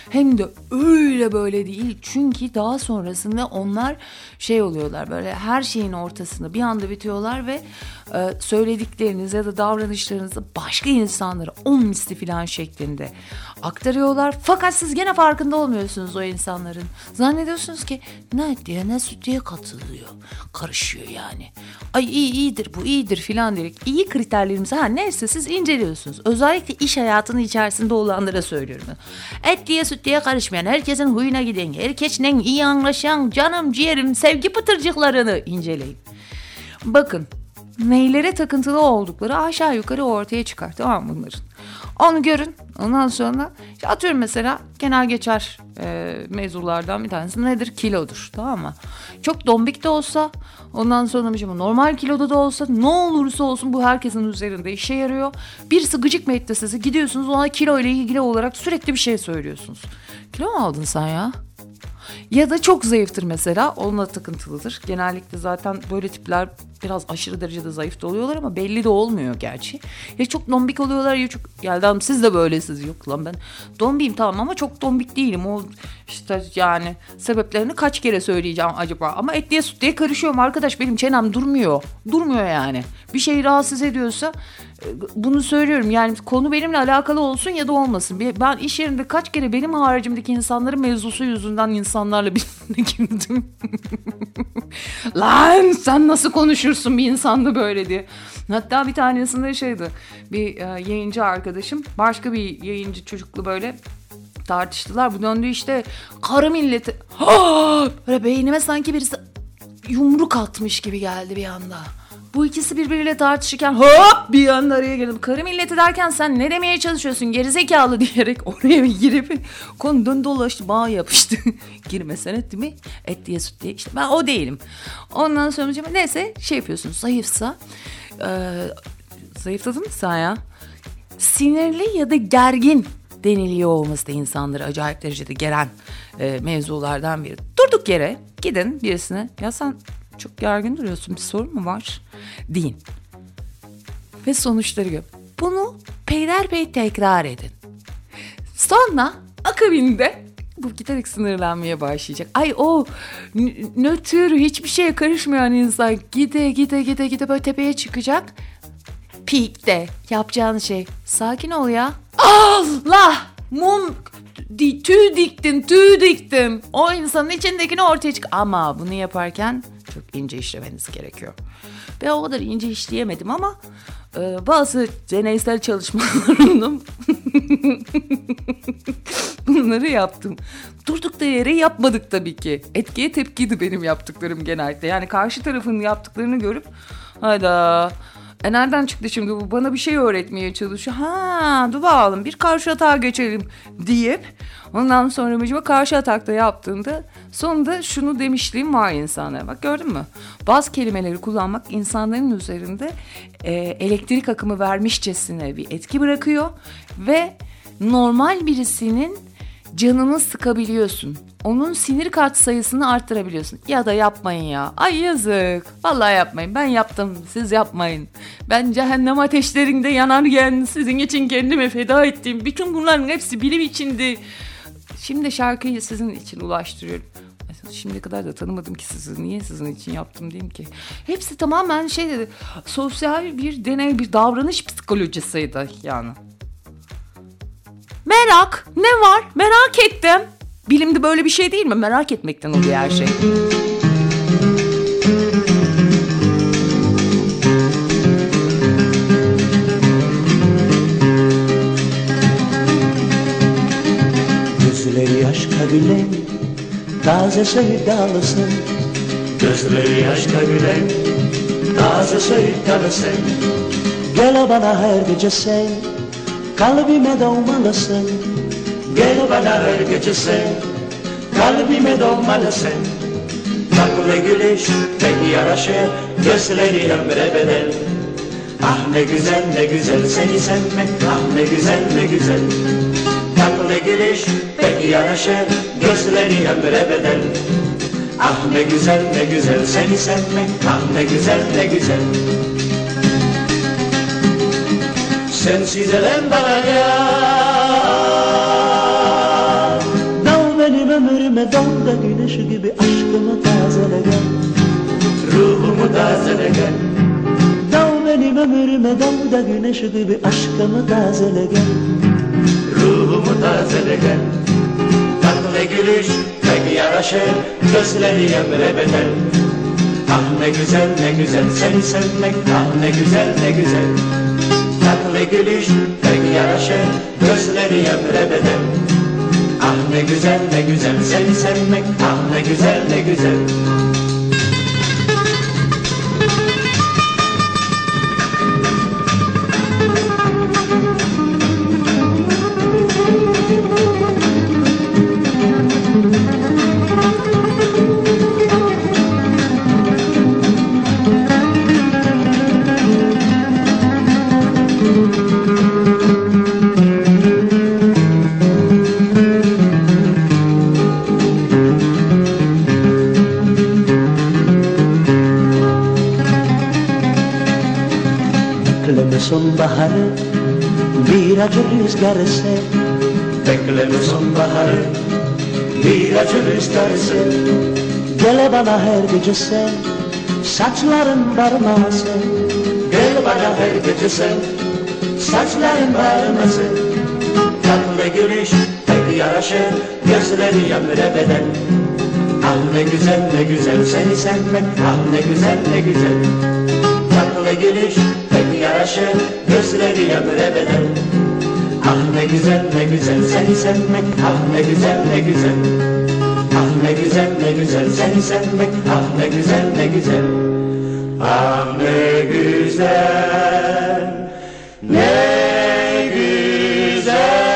Hem de öyle böyle değil. Çünkü daha sonrasında onlar şey oluyorlar, böyle her şeyin ortasında bir anda bitiyorlar ve e, söyledikleriniz ya da davranışlarınızı başka insanlara on misli falan şeklinde aktarıyorlar. Fakat siz gene farkında olmuyorsunuz o insanların. Zannediyorsunuz ki ne diye ne süt diye katılıyor. Karışıyor yani. Ay iyi iyidir bu iyidir filan diyerek iyi kriterlerimizi ha neyse siz inceliyorsunuz. Özellikle iş hayatının içerisinde olanlara söylüyorum. Et diye süt diye karışmayan, herkesin huyuna giden, herkesle iyi anlaşan canım ciğerim sevgi pıtırcıklarını inceleyin. Bakın neylere takıntılı oldukları aşağı yukarı ortaya çıkar, tamam mı bunların? Onu görün. Ondan sonra işte atıyorum mesela genel geçer e, mevzulardan bir tanesi nedir? Kilodur, tamam mı? Çok dombik de olsa, ondan sonra normal kiloda da olsa, ne olursa olsun bu herkesin üzerinde işe yarıyor. Birisi gıcık mı etti sizi, gidiyorsunuz ona kilo ile ilgili olarak sürekli bir şey söylüyorsunuz. Kilo mu aldın sen ya? Ya da çok zayıftır mesela, onunla takıntılıdır. Genellikle zaten böyle tipler biraz aşırı derecede zayıf da oluyorlar ama belli de olmuyor gerçi. Ya çok dombik oluyorlar ya çok... Geldim siz de böylesiniz. Yok lan ben dombiyim tamam ama çok dombik değilim. O işte yani sebeplerini kaç kere söyleyeceğim acaba. Ama et diye süt diye karışıyorum arkadaş, benim çenem durmuyor. Durmuyor yani. Bir şey rahatsız ediyorsa bunu söylüyorum. Yani konu benimle alakalı olsun ya da olmasın. Ben iş yerinde kaç kere benim haricimdeki insanların mevzusu yüzünden insanlarla birbirine girdim. Lan sen nasıl konuşursun bir insanda böyle diye. Hatta bir tanesinde şeydi, bir e, yayıncı arkadaşım başka bir yayıncı çocukla böyle tartıştılar. Bu döndü işte karı milleti. Böyle beynime sanki birisi yumruk atmış gibi geldi bir anda. Bu ikisi birbiriyle tartışırken hop bir anda araya girdim. Karı milleti derken sen ne demeye çalışıyorsun gerizekalı diyerek oraya bir girip konu dön dolaştı, bağ yapıştı. Girmesene değil mi? Et diye süt diye. İşte ben o değilim. Ondan sonra neyse şey yapıyorsun, zayıfsa e, zayıfladın mı sen ya? Sinirli ya da gergin deniliyor olması da insanları acayip derecede geren e, mevzulardan biri. Durduk yere gidin birisine, ya sen çok gergin duruyorsun, bir sorun mu var? Deyin. Ve sonuçları gör. Bunu peyderpey tekrar edin. Sonra akabinde bu giderek sınırlanmaya başlayacak. Ay o n- nötr hiçbir şeye karışmayan insan gide gide gide gide böyle tepeye çıkacak. Peak'te yapacağın şey sakin ol ya. Allah! Mum di, tüy diktin tüy diktim. O insanın içindekini ortaya çık. Ama bunu yaparken çok ince işlemeniz gerekiyor. Ben o kadar ince işleyemedim ama e, bazı deneysel çalışmalarımda bunları yaptım. Durduk da yere yapmadık tabii ki. Etkiye tepkiydi benim yaptıklarım genellikle. Yani karşı tarafın yaptıklarını görüp hayda... E nereden çıktı şimdi bu? Bana bir şey öğretmeye çalışıyor. Ha dur bakalım bir karşı atağa geçelim deyip ondan sonra acaba karşı atakta yaptığında sonunda şunu demişliğim var insanlara. Bak gördün mü? Bazı kelimeleri kullanmak insanların üzerinde e, elektrik akımı vermişçesine bir etki bırakıyor ve normal birisinin canını sıkabiliyorsun. Onun sinir kart sayısını arttırabiliyorsun. Ya da yapmayın ya. Ay yazık. Vallahi yapmayın. Ben yaptım. Siz yapmayın. Ben cehennem ateşlerinde yanarken sizin için kendimi feda ettim. Bütün bunların hepsi bilim içindi. Şimdi şarkıyı sizin için ulaştırıyorum. Şimdiye kadar da tanımadım ki sizi. Niye sizin için yaptım diyeyim ki. Hepsi tamamen şey dedi. Sosyal bir deney, bir davranış psikolojisiydi yani. Merak. Ne var? Merak ettim. Bilimde böyle bir şey değil mi? Merak etmekten oluyor her şey. Gözleri aşka gülen, taze sevdalısın. Gözleri aşka gülen, taze sevdalısın. Gel bana her gece sen, kalbime doğmalısın. Gel bana her gece sen, kalbime doğmalısın. Takla güneş pek yaraşır, gözleri ömre bedel. Ah ne güzel ne güzel seni sevmek, ah ne güzel ne güzel. Takla güneş pek yaraşır, gözleri ömre bedel. Ah ne güzel ne güzel seni sevmek, ah ne güzel ne güzel. Sensiz elen bana gel, ömrüme doğu da güneşi gibi aşkımı tazele gel. Ruhumu tazele gel. Doğu benim ömrüme doğu da güneşi gibi aşkımı tazele gel. Ruhumu tazele gel. Tatlı gülüş pek yaraşır, gözleri emre bedel. Ah ne güzel ne güzel seni sevmek, ah ne güzel ne güzel. Tatlı gülüş pek yaraşır, gözleri emre bedel. Ah ne güzel ne güzel seni sevmek, ah ne güzel ne güzel. Bekleme sonbaharı, bir acı rüzgar ise. Bekleme sonbaharı, bir acı rüzgar ise. Gel bana her gece sen, saçların barmasın. Gel bana her gece sen, saçların barmasın. Tatlı gülüş pek yaraşır, gözleri emre bedel. Ah ne güzel ne güzel seni sevmek, ah ne güzel ne güzel. Tatlı gülüş pek yaraşır, gözleri emre bedel. Ah ne güzel ne güzel seni sevmek, ah ne güzel ne güzel. Ah ne güzel ne güzel seni sevmek, ah ne güzel ne güzel. Ah ne güzel ne güzel.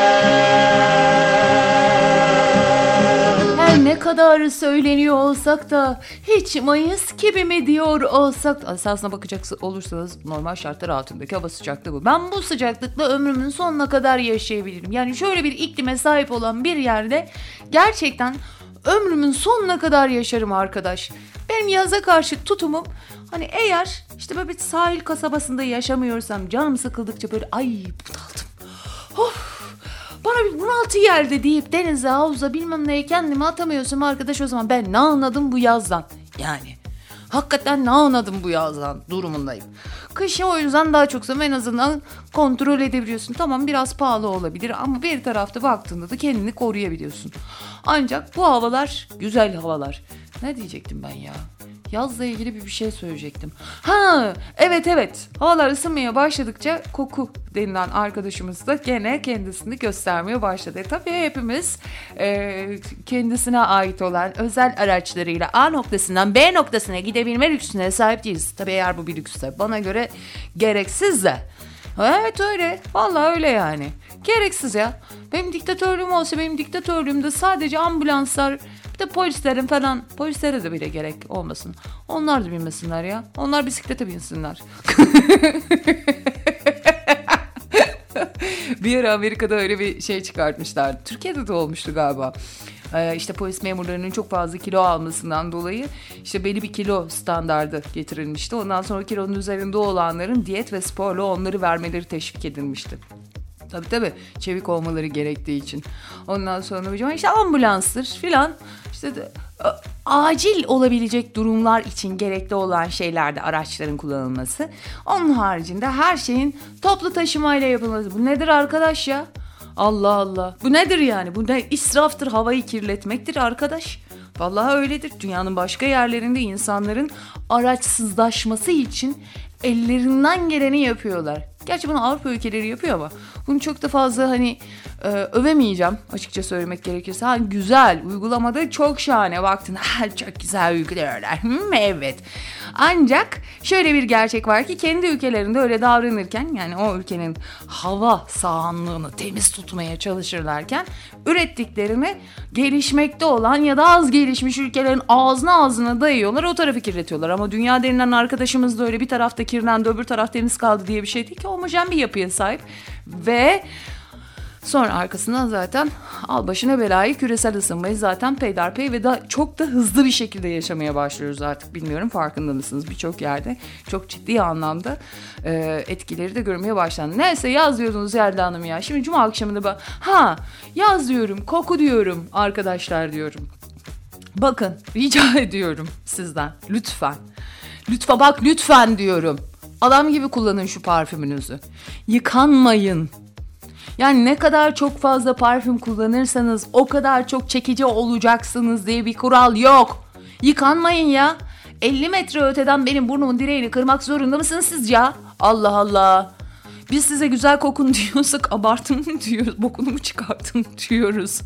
Her ne kadar söyleniyor olsak da hiç Mayıs gibi mi diyor olsak da, esasına bakacak olursanız normal şartlar altındaki hava sıcaklığı bu. Ben bu sıcaklıkla ömrümün sonuna kadar yaşayabilirim. Yani şöyle bir iklime sahip olan bir yerde gerçekten ömrümün sonuna kadar yaşarım arkadaş. Benim yaza karşı tutumum, hani eğer işte böyle bir sahil kasabasında yaşamıyorsam, canım sıkıldıkça böyle ay bunaldım, of bana bir bunaltı geldi deyip denize, havuza bilmem neye kendimi atamıyorsam arkadaş, o zaman ben ne anladım bu yazdan? Yani hakikaten ne anladım bu yazdan durumundayım. Kışı o yüzden daha çok seviyorum, en azından kontrol edebiliyorsun. Tamam biraz pahalı olabilir ama bir tarafta baktığında da kendini koruyabiliyorsun. Ancak bu havalar güzel havalar. Ne diyecektim ben ya? Yazla ilgili bir bir şey söyleyecektim. Ha, evet evet. Havalar ısınmaya başladıkça koku denilen arkadaşımız da gene kendisini göstermeye başladı. Tabii hepimiz e, kendisine ait olan özel araçlarıyla A noktasından B noktasına gidebilme lüksüne sahip değiliz. Tabii eğer bu bir lüksse. Bana göre gereksiz de. Evet öyle. Vallahi öyle yani. Gereksiz ya. Benim diktatörlüğüm olsa, benim diktatörlüğümde sadece ambulanslar, bir de polislerin falan, polislere de bile gerek olmasın. Onlar da binmesinler ya. Onlar bisiklete binsinler. Bir ara Amerika'da öyle bir şey çıkartmışlar. Türkiye'de de olmuştu galiba. Ee, işte polis memurlarının çok fazla kilo almasından dolayı işte belli bir kilo standardı getirilmişti. Ondan sonra kilonun üzerinde olanların diyet ve sporla onları vermeleri teşvik edilmişti. Tabii tabii çevik olmaları gerektiği için. Ondan sonra hocam işte ambulanstır filan, işte de, acil olabilecek durumlar için gerekli olan şeylerde araçların kullanılması. Onun haricinde her şeyin toplu taşımayla yapılması. Bu nedir arkadaş ya? Allah Allah. Bu nedir yani? Bu ne? İsraftır, havayı kirletmektir arkadaş. Vallahi öyledir. Dünyanın başka yerlerinde insanların araçsızlaşması için ellerinden geleni yapıyorlar. Gerçi bunu Avrupa ülkeleri yapıyor ama bunu çok da fazla hani e, övemeyeceğim açıkça söylemek gerekirse. Ha, güzel, uygulamada çok şahane, baktın çok güzel uyguluyorlar. Hmm, evet. Ancak şöyle bir gerçek var ki kendi ülkelerinde öyle davranırken, yani o ülkenin hava sahanlığını temiz tutmaya çalışırlarken ürettiklerini gelişmekte olan ya da az gelişmiş ülkelerin ağzına ağzına dayıyorlar, o tarafı kirletiyorlar. Ama dünya denilen arkadaşımız da öyle bir tarafta kirlendi öbür taraf temiz kaldı diye bir şey değil ki, homojen bir yapıya sahip ve sonra arkasından zaten al başına belayı, küresel ısınmayı zaten peyderpey ve da çok da hızlı bir şekilde yaşamaya başlıyoruz artık. Bilmiyorum farkında mısınız, birçok yerde çok ciddi anlamda e, etkileri de görmeye başlandı. Neyse, yaz diyordunuz Yelda Hanım ya. Şimdi cuma akşamında ben ha yaz diyorum, koku diyorum arkadaşlar diyorum. Bakın rica ediyorum sizden lütfen. Lütfen bak lütfen diyorum. Adam gibi kullanın şu parfümünüzü. Yıkanmayın. Yani ne kadar çok fazla parfüm kullanırsanız o kadar çok çekici olacaksınız diye bir kural yok. Yıkanmayın ya. elli metre öteden benim burnumun direğini kırmak zorunda mısınız siz ya? Allah Allah. Biz size güzel kokun diyorsak abartın mı diyoruz, bokunu mu çıkartın diyoruz.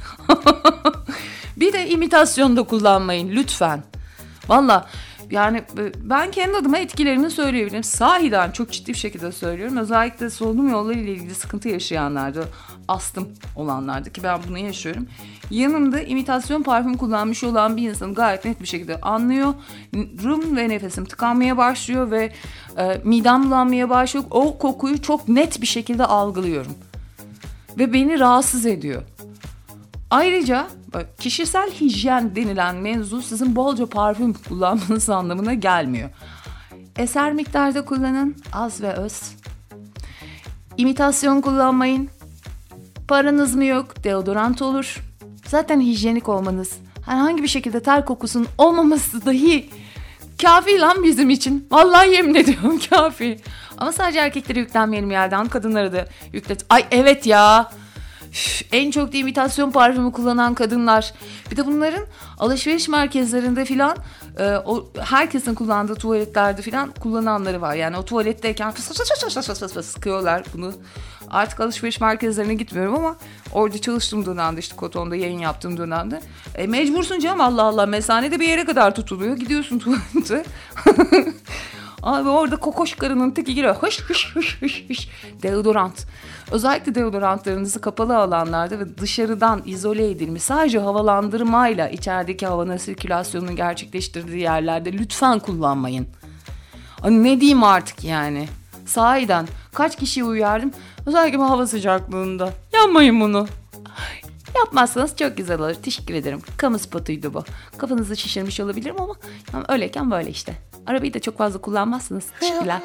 Bir de imitasyonda kullanmayın lütfen. Valla yani ben kendi adıma etkilerini söyleyebilirim. Sahiden çok ciddi bir şekilde söylüyorum. Özellikle solunum yolları ile ilgili sıkıntı yaşayanlarda, astım olanlarda ki ben bunu yaşıyorum. Yanımda imitasyon parfüm kullanmış olan bir insanı gayet net bir şekilde anlıyorum ve nefesim tıkanmaya başlıyor ve e, midem bulanmaya başlıyor. O kokuyu çok net bir şekilde algılıyorum. Ve beni rahatsız ediyor. Ayrıca kişisel hijyen denilen mevzu sizin bolca parfüm kullanmanız anlamına gelmiyor. Eser miktarda kullanın, az ve öz. İmitasyon kullanmayın. Paranız mı yok, deodorant olur. Zaten hijyenik olmanız, herhangi bir şekilde ter kokusunun olmaması dahi kafi lan bizim için. Vallahi yemin ediyorum kafi. Ama sadece erkeklere yüklenmeyelim yerden, kadınlara da yüklet. Ay evet ya. Üf, en çok da imitasyon parfümü kullanan kadınlar. Bir de bunların alışveriş merkezlerinde filan e, o herkesin kullandığı tuvaletlerde filan kullananları var. Yani o tuvaletteyken fıs fıs fıs fıs fıs fıs fıs sıkıyorlar bunu. Artık alışveriş merkezlerine gitmiyorum ama orada çalıştığım dönemde, işte Koton'da yayın yaptığım dönemde e, mecbursun canım, Allah Allah, mesanede bir yere kadar tutuluyor. Gidiyorsun tuvalete. Abi orada kokoş karının teki giriyor. Hış hış hış hış hış. Deodorant. Özellikle deodorantlarınızı kapalı alanlarda ve dışarıdan izole edilmiş sadece havalandırmayla içerideki havanın sirkülasyonunu gerçekleştirdiği yerlerde lütfen kullanmayın. Hani ne diyeyim artık yani. Sahiden kaç kişiyi uyardım. Özellikle bu hava sıcaklığında. Yapmayın bunu. Yapmazsanız çok güzel olur. Teşekkür ederim. Kamu spotuydu bu. Kafanızı şişirmiş olabilirim ama yani öyleyken böyle işte. Arabayı da çok fazla kullanmazsınız. Teşekkürler.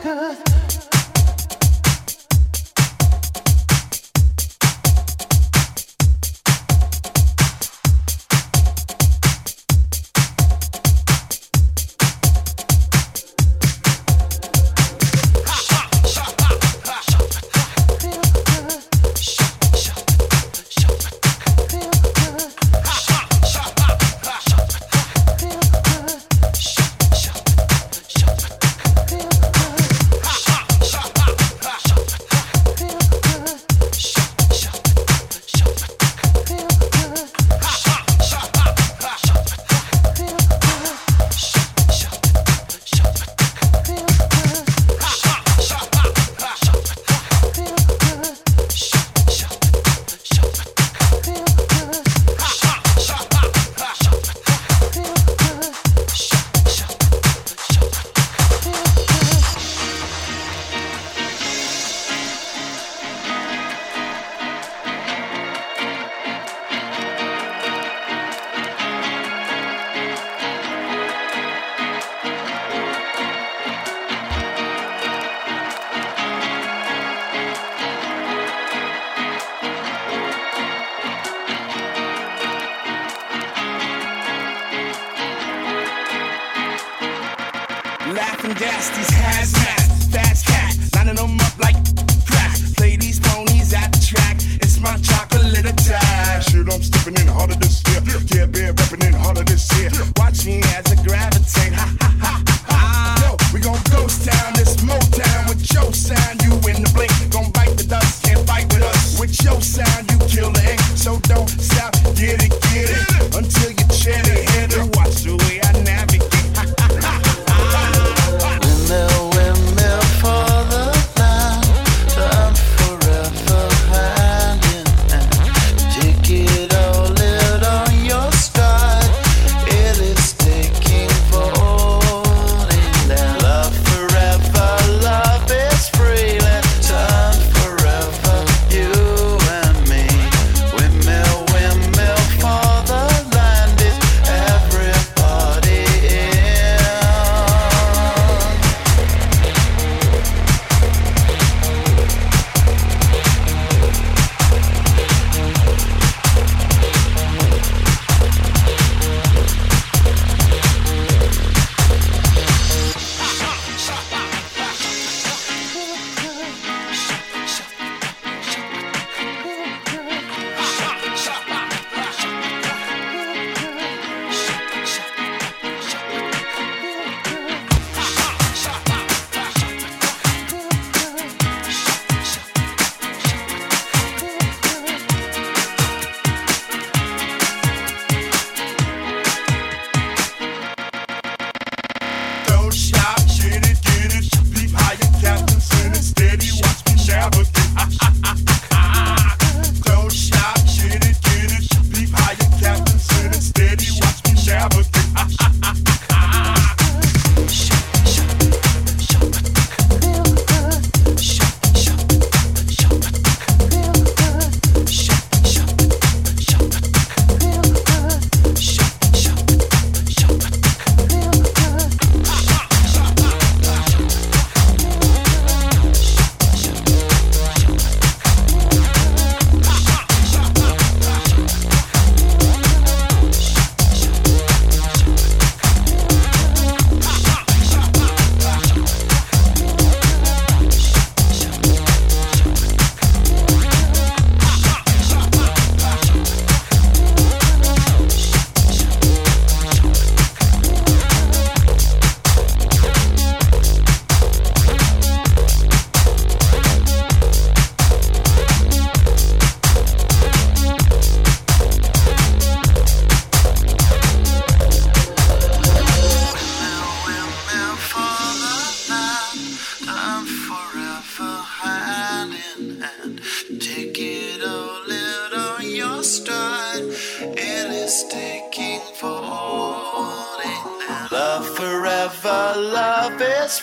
Laughing gas, these hazmats, fast cat, lining them up like crack. Play these ponies at the track, it's my chocolate attack. Shit, I'm stepping in harder this year. Yeah, bear repping in harder this year. Watch me as I gravitate, ha ha ha ha. Yo, we gon' ghost town, this Motown with your sound. You in the blink, gon' bite the dust, can't fight with us. With your sound, you kill the ink, so don't stop, get it, get it, until you chat it, hit it. Watch the way I navigate, ha ha ha ha. When there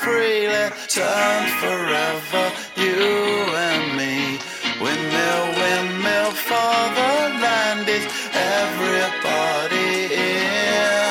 freely, turn forever, you and me. Windmill, windmill for the land is everybody in.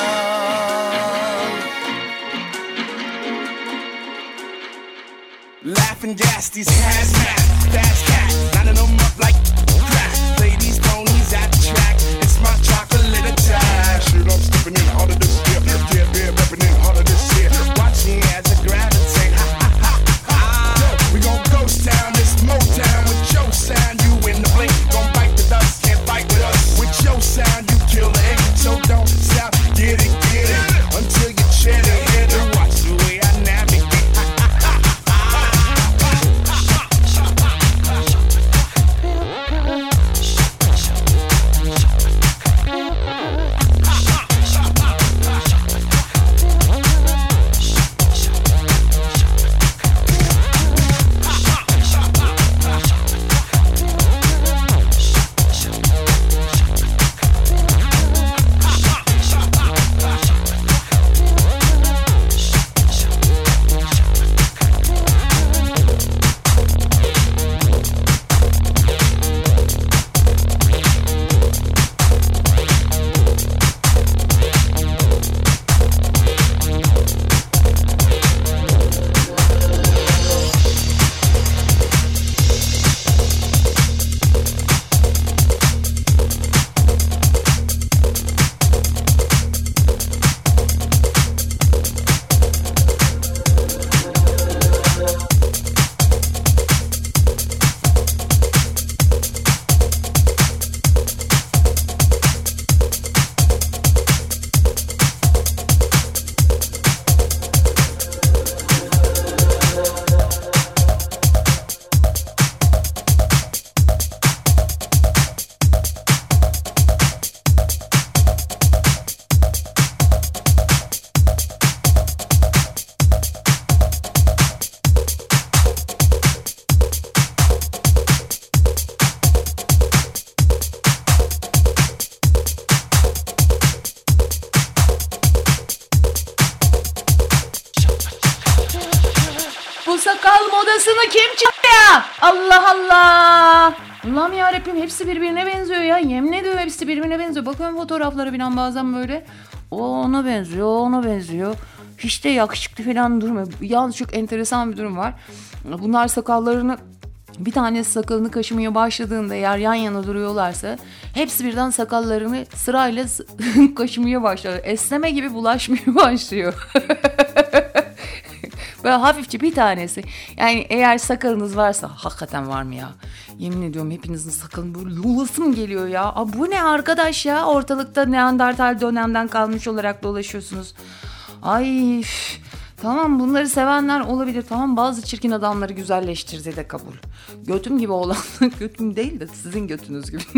Laughing gas, these hazmat, fast cat, lining them up like crack. Play these ponies at the track. It's my chocolate attack. Shit, I'm stepping in harder this year. Yeah, beer repping in harder this year. Watch me as I gravitate. Ha ha ha ha. Yo, we gon' ghost town, this Motown with your sound. You in the blink, gon' bite the dust, can't fight with us. With your sound, you kill the ink, so don't stop. Get it, get it, until you chin it, hit it. Watch the way I navigate. Kim çıktı ya? Allah Allah. Allah'ım yarabbim, hepsi birbirine benziyor ya. Yemin ediyorum hepsi birbirine benziyor. Bakıyorum fotoğraflara falan bazen böyle. O ona benziyor, ona benziyor. Hiç de yakışıklı falan durmuyor. Yalnız çok enteresan bir durum var. Bunlar sakallarını, bir tanesi sakalını kaşımaya başladığında eğer yan yana duruyorlarsa hepsi birden sakallarını sırayla kaşımaya başlıyor. Esneme gibi bulaşmaya başlıyor. Böyle hafifçe bir tanesi. Yani eğer sakalınız varsa, hakikaten var mı ya? Yemin ediyorum hepinizin sakalını böyle yolasım geliyor ya. Aa, bu ne arkadaş ya? Ortalıkta Neandertal dönemden kalmış olarak dolaşıyorsunuz. Ay üf. Tamam, bunları sevenler olabilir. Tamam, bazı çirkin adamları güzelleştirdi de kabul. Götüm gibi olan, götüm değil de sizin götünüz gibi.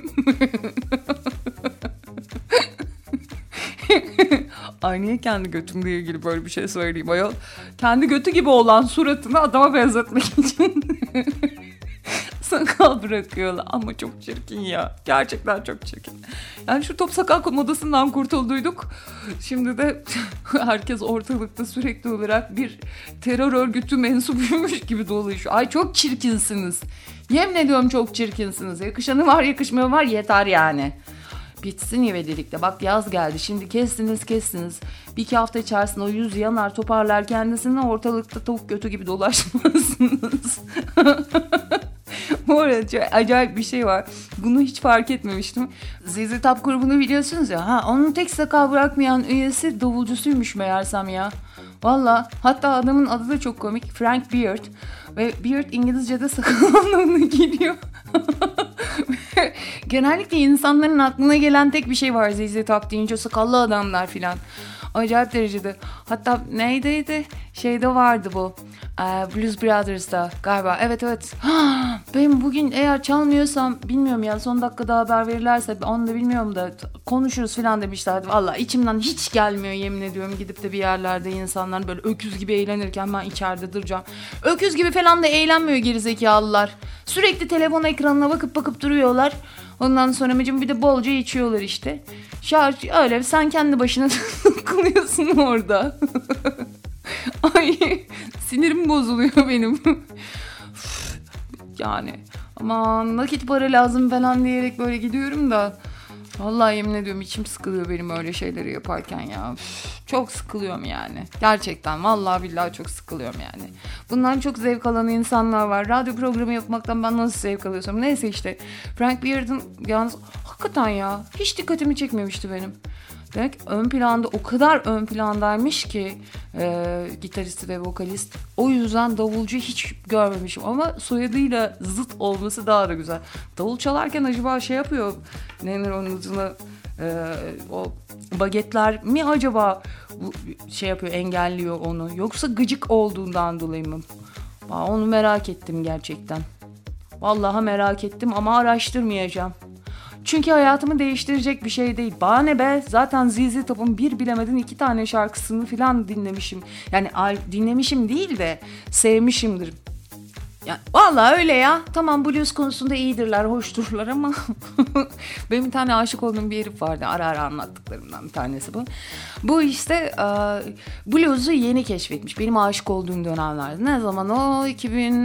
Ay niye kendi götümle ilgili böyle bir şey söyleyeyim ayol? Kendi götü gibi olan suratını adama benzetmek için sakal bırakıyorlar. Ama çok çirkin ya. Gerçekten çok çirkin. Yani şu top sakal modasından kurtulduyduk. Şimdi de herkes ortalıkta sürekli olarak bir terör örgütü mensubuymuş gibi dolaşıyor. Ay çok çirkinsiniz. Yemin ediyorum çok çirkinsiniz. Yakışanı var, yakışmayan var, yeter yani. Bitsin ivedilikte. Bak yaz geldi. Şimdi kestiniz kestiniz. Bir iki hafta içerisinde o yüz yanar, toparlar kendisini, ortalıkta tavuk götü gibi dolaşmazsınız. Bu arada çok acayip bir şey var. Bunu hiç fark etmemiştim. Z Z Top grubunu biliyorsunuz ya. Ha, onun tek sakal bırakmayan üyesi davulcusuymuş meğersem ya. Valla hatta adamın adı da çok komik. Frank Beard. Ve Beard İngilizce'de sakal anlamına geliyor. Genellikle insanların aklına gelen tek bir şey var Z Z Top deyince, sakallı adamlar filan. Acayip derecede. Hatta neydeydi? Şeyde vardı bu. Ee, Blues Brothers'da galiba. Evet evet. Ben bugün eğer çalmıyorsam bilmiyorum ya, son dakikada haber verirlerse onu da bilmiyorum da konuşuruz filan demişlerdi. Vallahi içimden hiç gelmiyor yemin ediyorum, gidip de bir yerlerde insanlar böyle öküz gibi eğlenirken ben içeride duracağım. Öküz gibi falan da eğlenmiyor gerizekalılar. Sürekli telefon ekranına bakıp bakıp duruyorlar. Ondan sonra mecim bir de bolca içiyorlar işte. Şarj öyle, sen kendi başına takılıyorsun orada. Ay, sinirim bozuluyor benim. Yani aman nakit para lazım falan diyerek böyle gidiyorum da vallahi yemin ediyorum içim sıkılıyor benim öyle şeyleri yaparken ya. Üf, çok sıkılıyorum yani. Gerçekten vallahi billahi çok sıkılıyorum yani. Bundan çok zevk alan insanlar var. Radyo programı yapmaktan ben nasıl zevk alıyorsam. Neyse işte Frank Beard'ın yalnız hakikaten ya hiç dikkatimi çekmemişti benim. Demek ön planda o kadar ön plandaymış ki e, gitaristi ve vokalist. O yüzden davulcu hiç görmemişim ama soyadıyla zıt olması daha da güzel. Davul çalarken acaba şey yapıyor, nedir onun adına, e, o bagetler mi acaba bu şey yapıyor, engelliyor onu, yoksa gıcık olduğundan dolayı mı? Aa, onu merak ettim gerçekten. Vallahi merak ettim ama araştırmayacağım. Çünkü hayatımı değiştirecek bir şey değil. Bana ne be? Zaten Z Z Top'un bir bilemedin iki tane şarkısını falan dinlemişim. Yani dinlemişim değil de sevmişimdir. Yani vallahi öyle ya. Tamam blues konusunda iyidirler, hoşturlar ama benim bir tane aşık olduğum bir herif vardı. Ara ara anlattıklarımdan bir tanesi bu. Bu işte uh, blues'u yeni keşfetmiş. Benim aşık olduğum dönemlerde. Ne zaman o? iki bin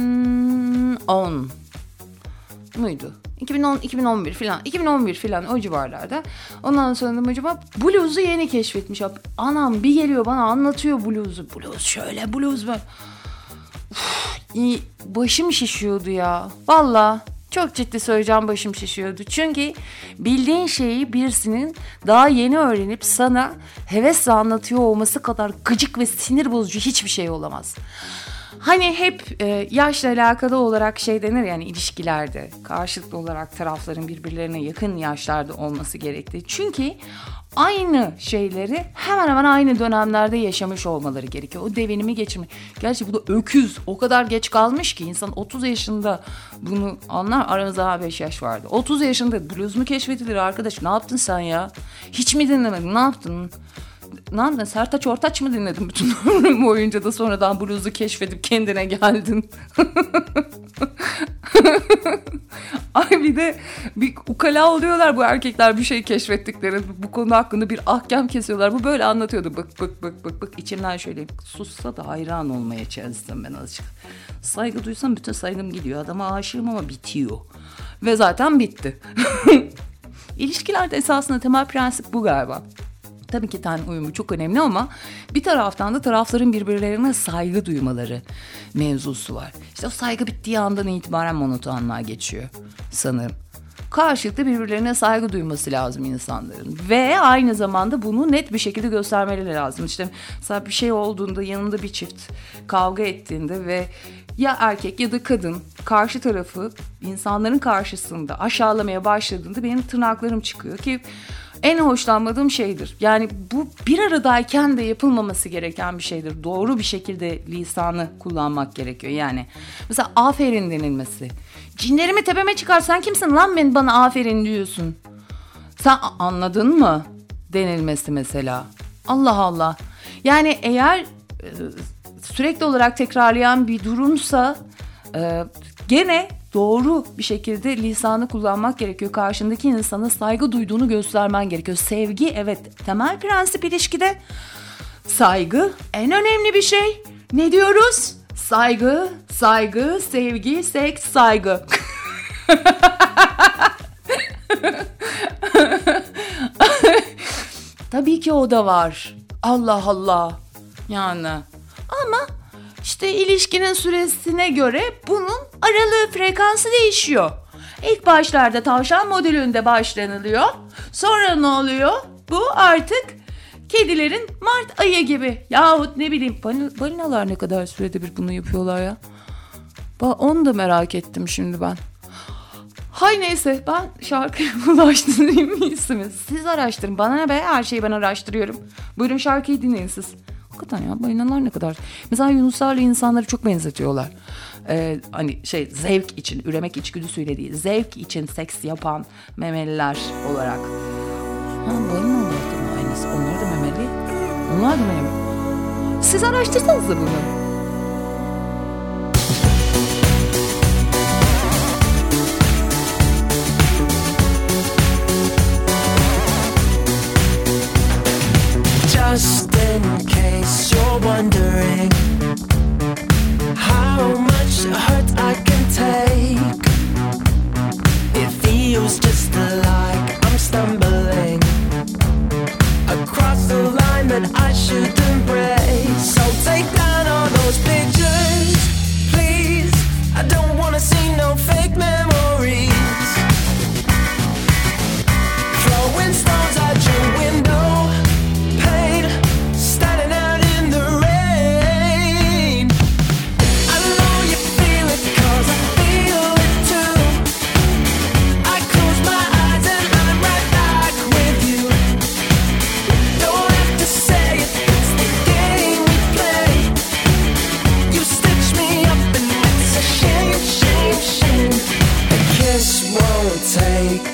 on muydu? iki bin on, iki bin on bir filan, iki bin on bir filan o civarlarda. Ondan sonra dedim acaba blues'u yeni keşfetmiş. Anam bir geliyor bana anlatıyor blues'u. Blues şöyle, blues böyle. Uf, iyi, başım şişiyordu ya. Vallahi çok ciddi söyleyeceğim, başım şişiyordu. Çünkü bildiğin şeyi birisinin daha yeni öğrenip sana hevesle anlatıyor olması kadar gıcık ve sinir bozucu hiçbir şey olamaz. Hani hep e, yaşla alakalı olarak şey denir yani ilişkilerde karşılıklı olarak tarafların birbirlerine yakın yaşlarda olması gerektiği. Çünkü aynı şeyleri hemen hemen aynı dönemlerde yaşamış olmaları gerekiyor. O devinimi geçirmek. Gerçi bu da öküz. O kadar geç kalmış ki insan otuz yaşında bunu anlar. Aramızda daha beş yaş vardı. otuz yaşında blues mu keşfedilir arkadaş? Ne yaptın sen ya? Hiç mi dinlemedin? Ne yaptın? Ne yaptın? Sertaç Ortaç mı dinledin bütün ömrüm boyunca da sonradan blues'u keşfedip kendine geldin? Ay bir de bir ukala oluyorlar bu erkekler bir şey keşfettikleri. Bu konu hakkında bir ahkam kesiyorlar. Bu böyle anlatıyordu. Bık bık bık bık bık. İçimden şöyle sussa da hayran olmaya çalıştım ben azıcık. Saygı duysam bütün saygım gidiyor. Adama aşığım ama bitiyor. Ve zaten bitti. İlişkilerde esasında temel prensip bu galiba. Tabii ki ten uyumu çok önemli ama bir taraftan da tarafların birbirlerine saygı duymaları mevzusu var. İşte o saygı bittiği andan itibaren monotonluğa geçiyor sanırım. Karşılıklı birbirlerine saygı duyması lazım insanların. Ve aynı zamanda bunu net bir şekilde göstermeleri lazım. İşte mesela bir şey olduğunda yanında bir çift kavga ettiğinde ve ya erkek ya da kadın karşı tarafı insanların karşısında aşağılamaya başladığında benim tırnaklarım çıkıyor ki en hoşlanmadığım şeydir. Yani bu bir aradayken de yapılmaması gereken bir şeydir. Doğru bir şekilde lisanı kullanmak gerekiyor. Yani mesela aferin denilmesi. Cinlerimi tepeme çıkar, sen kimsin lan ben bana aferin diyorsun. Sen anladın mı denilmesi mesela. Allah Allah. Yani eğer e, sürekli olarak tekrarlayan bir durumsa e, gene doğru bir şekilde lisanı kullanmak gerekiyor. Karşındaki insana saygı duyduğunu göstermen gerekiyor. Sevgi evet temel prensip ilişkide. Saygı en önemli bir şey. Ne diyoruz? Saygı, saygı, sevgi, seks, saygı. Tabii ki o da var. Allah Allah. Yani ama İşte ilişkinin süresine göre bunun aralığı, frekansı değişiyor. İlk başlarda tavşan modülünde başlanılıyor. Sonra ne oluyor? Bu artık kedilerin Mart ayı gibi. Yahut ne bileyim balinalar ne kadar sürede bir bunu yapıyorlar ya. Onu da merak ettim şimdi ben. Hay neyse ben şarkıya ulaştırayım iyisi. Siz araştırın. Bana ne be, her şeyi ben araştırıyorum. Buyurun şarkıyı dinleyin siz. Hakikaten ya balinalar ne kadar. Mesela yunuslarla insanları çok benzetiyorlar. Ee, hani şey zevk için, üremek içgüdüsüyle değil. Zevk için seks yapan memeliler olarak. Ha balinalar da mı aynısı? Onlar da memeli. Onlar da memeli. Siz araştırsanız da bunu. Just in case you're wondering,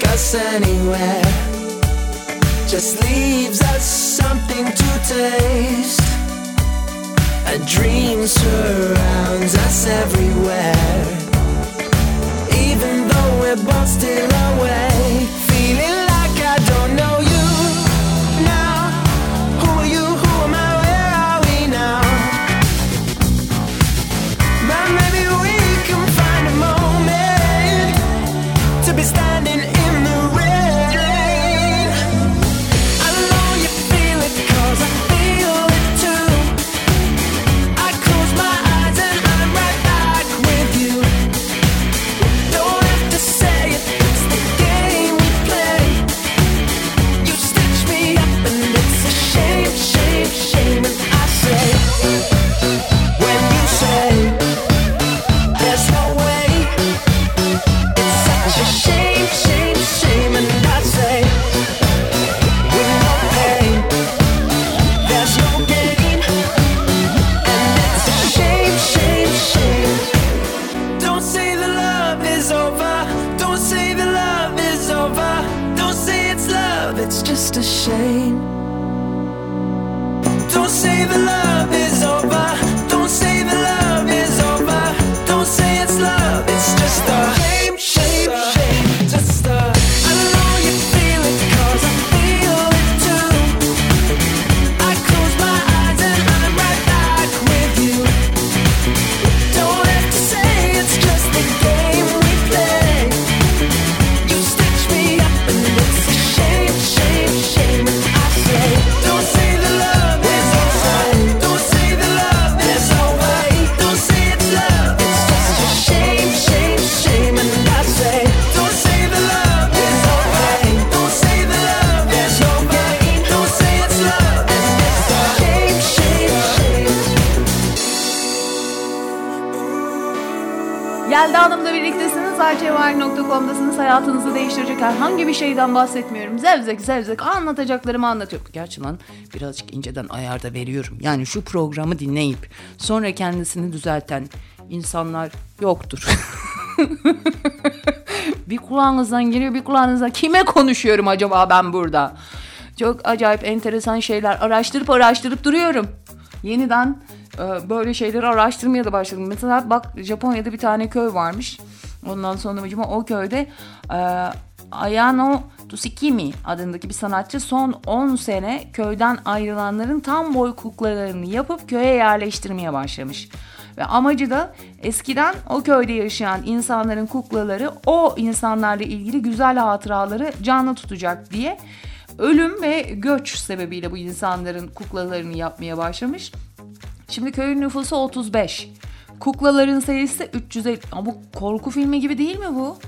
us anywhere. Just leaves us something to taste. A dream surrounds us everywhere. Even though we're both still away, feeling like I don't know you now. Who are you? Who am I? Where are we now? But maybe we can find a moment to be standing in the rain. I know you feel it 'cause I feel it too. I close my eyes and I'm right back with you. Don't have to say it, it's the game we play. You stitch me up and it's a shame, shame, shame. And I say, when you say there's no way, it's such a shame, shame, shame. And I say, with no pain, there's no gain. And it's a shame, shame, shame. Don't say the love is over. Don't say the love is over. Don't say it's love, it's just a shame. Don't say the love is over. Don't say the love is over. Don't say it's love, it's just a shame, shame, shame. Just a, I know you feel it 'cause I feel it too. I close my eyes and I'm right back with you. Don't have to say it's just a game we play. You stitch me up and it's a shame, shame, shame. And I say, don't say the love is over. Don't say the love is over. Don't say it's love, it's just a shame, shame, shame. And I say, don't say the love is over. Don't say the love is over. Don't say it's love, it's just a shame, shame, shame. Yelda Hanım'la birliktesiniz. r c v nokta com'dasınız. Hayatınızı değiştirecek herhangi bir şeyden bahsetmiyorum. Zevzek zevzek anlatacaklarımı anlatıyorum. Gerçi lan birazcık inceden ayarda veriyorum. Yani şu programı dinleyip sonra kendisini düzelten insanlar yoktur. Bir kulağınızdan giriyor, bir kulağınızdan. Kime konuşuyorum acaba ben burada? Çok acayip enteresan şeyler araştırıp araştırıp duruyorum. Yeniden e, böyle şeyleri araştırmaya da başladım. Mesela bak, Japonya'da bir tane köy varmış. Ondan sonra o köyde e, Ayano Tsushikimi adındaki bir sanatçı son on sene köyden ayrılanların tam boy kuklalarını yapıp köye yerleştirmeye başlamış. Ve amacı da eskiden o köyde yaşayan insanların kuklaları o insanlarla ilgili güzel hatıraları canlı tutacak diye ölüm ve göç sebebiyle bu insanların kuklalarını yapmaya başlamış. Şimdi köyün nüfusu otuz beş. Kuklaların sayısı üç yüz elli. Ama bu korku filmi gibi değil mi bu?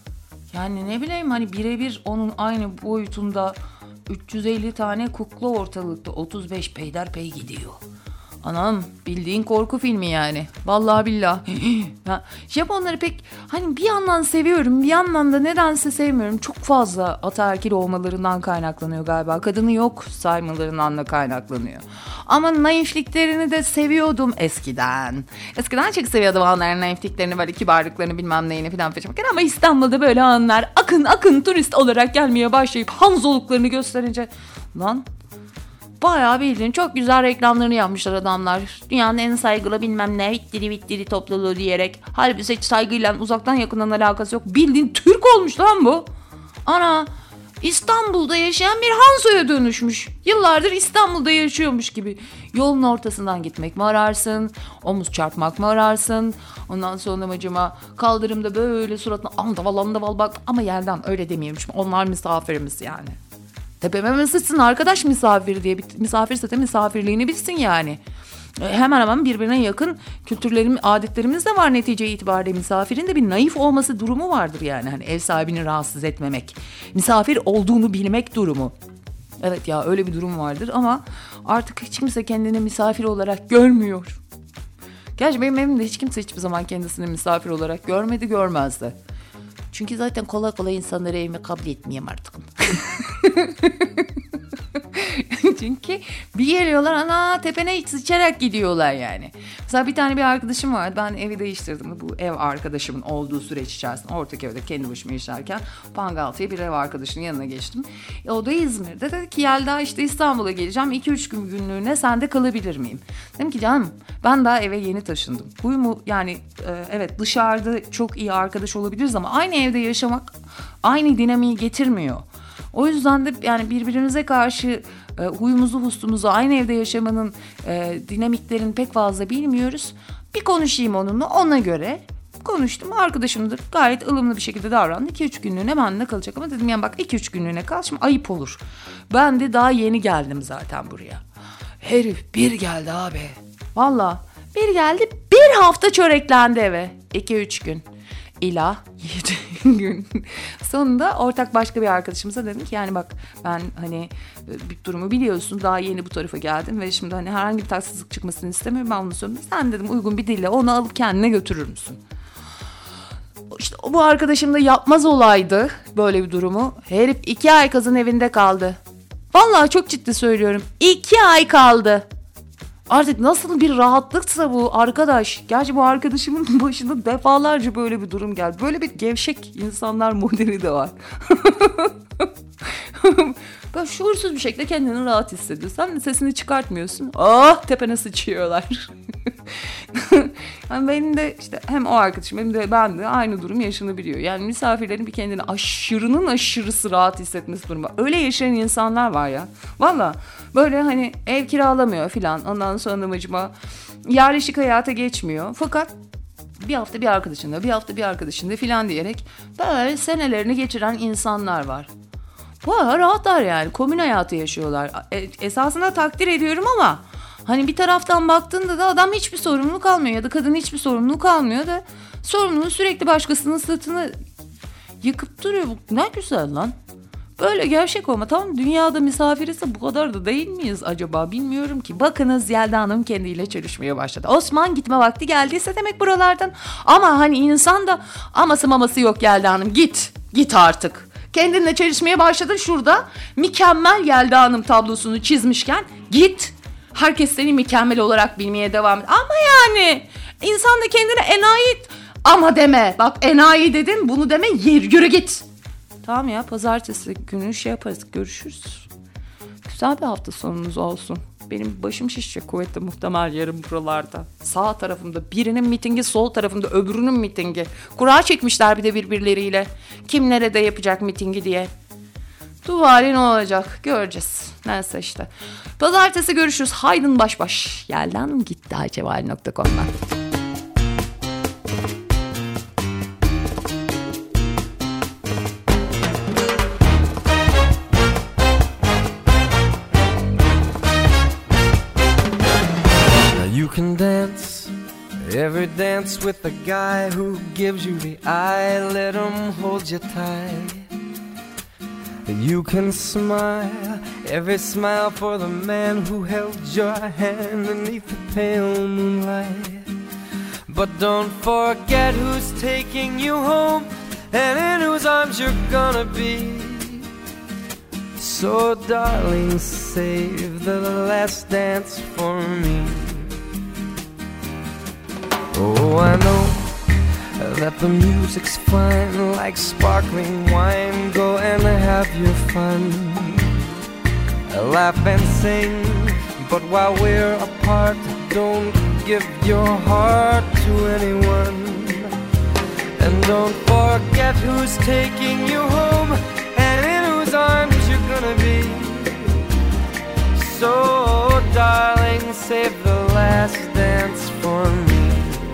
Yani ne bileyim, hani birebir onun aynı boyutunda üç yüz elli tane kukla ortalıkta, otuz beş peyderpey gidiyor. Anam, bildiğin korku filmi yani. Vallahi billahi. Ya, Japonları pek hani bir yandan seviyorum, bir yandan da nedense sevmiyorum. Çok fazla ataerkil olmalarından kaynaklanıyor galiba. Kadını yok saymalarından da kaynaklanıyor. Ama naifliklerini de seviyordum eskiden. Eskiden çok seviyordum onların naifliklerini, böyle kibarlıklarını, bilmem neyini falan falan. Ama İstanbul'da böyle anlar akın akın turist olarak gelmeye başlayıp hanzoluklarını gösterince lan, bayağı bildiğin çok güzel reklamlarını yapmışlar adamlar. Dünyanın en saygılı bilmem ne vittiri vittiri topluluğu diyerek. Halbuki hiç saygıyla uzaktan yakından alakası yok. Bildiğin Türk olmuş lan bu. Ana, İstanbul'da yaşayan bir Hanzo'ya dönüşmüş. Yıllardır İstanbul'da yaşıyormuş gibi. Yolun ortasından gitmek mi ararsın? Omuz çarpmak mı ararsın? Ondan sonra acaba kaldırımda böyle suratına andaval andaval bak. Ama yerden öyle demeyelim. Onlar misafirimiz yani. Tepeme mi sıçsın arkadaş misafir diye. Misafirse de misafirliğini bilsin yani. Hemen hemen birbirine yakın kültürlerimiz, adetlerimiz de var netice itibariyle. Misafirin de bir naif olması durumu vardır yani. Hani ev sahibini rahatsız etmemek. Misafir olduğunu bilmek durumu. Evet ya, öyle bir durum vardır ama artık hiç kimse kendini misafir olarak görmüyor. Gerçi benim evimde hiç kimse hiçbir zaman kendisini misafir olarak görmedi, görmez de. Çünkü zaten kolay kolay insanları evime kabul etmeyeyim artık. Çünkü bir geliyorlar ana tepene hiç sıçarak gidiyorlar yani. Mesela bir tane bir arkadaşım vardı. Ben evi değiştirdim. Bu ev arkadaşımın olduğu süreç içerisinde ortak evde kendi başıma yaşarken Pangaltı'ya bir ev arkadaşının yanına geçtim. E, o da İzmir'de. Dedi ki Yelda işte İstanbul'a geleceğim. iki üç gün günlüğüne sende kalabilir miyim? Dedim ki canım ben daha eve yeni taşındım. Uyumu yani e, evet dışarıda çok iyi arkadaş olabiliriz ama aynı evde yaşamak aynı dinamiği getirmiyor. O yüzden de yani birbirimize karşı e, huyumuzu hustumuzu aynı evde yaşamanın e, dinamiklerini pek fazla bilmiyoruz. Bir konuşayım onunla ona göre konuştum. Arkadaşımdır gayet ılımlı bir şekilde davrandı. iki üç günlüğüne benimle kalacak ama dedim yani bak iki üç günlüğüne kal şimdi ayıp olur. Ben de daha yeni geldim zaten buraya. Herif bir geldi abi. Valla bir geldi bir hafta çöreklendi eve. iki üç gün. İla yedi gün. Sonunda ortak başka bir arkadaşımıza dedim ki yani bak ben hani bir durumu biliyorsun daha yeni bu tarafa geldim ve şimdi hani herhangi bir tatsızlık çıkmasını istemiyorum ben bunu söylüyorum. Sen dedim uygun bir dille onu alıp kendine götürür müsün? İşte bu arkadaşım da yapmaz olaydı böyle bir durumu. Herif iki ay kızın evinde kaldı. Vallahi çok ciddi söylüyorum. İki ay kaldı. Artık nasıl bir rahatlıksa bu arkadaş. Gerçi bu arkadaşımın başına defalarca böyle bir durum geldi. Böyle bir gevşek insanlar modeli de var. Böyle şuursuz bir şekilde kendini rahat hissediyorsun. Sen de sesini çıkartmıyorsun. Ah tepene sıçıyorlar. Yani benim de işte hem o arkadaşım hem de ben de aynı durum yaşanabiliyor. Yani misafirlerin bir kendini aşırının aşırısı rahat hissetmesi durumu. Öyle yaşayan insanlar var ya. Valla böyle hani ev kiralamıyor filan. Ondan sonra amacıma yerleşik hayata geçmiyor. Fakat bir hafta bir arkadaşında, bir hafta bir arkadaşında filan diyerek böyle senelerini geçiren insanlar var. Bayağı rahatlar yani. Komün hayatı yaşıyorlar. Esasında takdir ediyorum ama hani bir taraftan baktığında da adam hiçbir sorumluluk almıyor ya da kadın hiçbir sorumluluk almıyor da sorumluluğu sürekli başkasının sırtını yıkıp duruyor. Ne güzel lan. Böyle gevşek olma. Tamam dünyada misafir ise bu kadar da değil miyiz acaba bilmiyorum ki. Bakınız Yelda Hanım kendiyle çelişmeye başladı. Osman gitme vakti geldiyse demek buralardan. Ama hani insan da aması maması yok Yelda Hanım git. Git artık. Kendinle çelişmeye başladın şurada. Mükemmel Yelda Hanım tablosunu çizmişken git. Herkes seni mükemmel olarak bilmeye devam et. Ama yani insan da kendine enayi ama deme. Bak enayi dedin bunu deme yer yürü git. Tamam ya pazartesi günü şey yaparız görüşürüz. Güzel bir hafta sonunuz olsun. Benim başım şişecek kuvvetli muhtemel yarın buralarda. Sağ tarafımda birinin mitingi sol tarafımda öbürünün mitingi. Kura çekmişler bir de birbirleriyle. Kim nerede yapacak mitingi diye. Duvari ne olacak göreceğiz. Neyse işte. Pazartesi görüşürüz. Haydın baş baş. Yeldan gitti acevali nokta com'dan. You can dance, every dance with the guy who gives you the eye, let him hold you tight. You can smile, every smile for the man who held your hand beneath the pale moonlight. But don't forget who's taking you home and in whose arms you're gonna be. So darling, save the last dance for me. Oh, I know that the music's fine, like sparkling wine. Go and have your fun, laugh and sing. But while we're apart, don't give your heart to anyone. And don't forget who's taking you home and in whose arms you're gonna be. So, darling, save the last dance for me.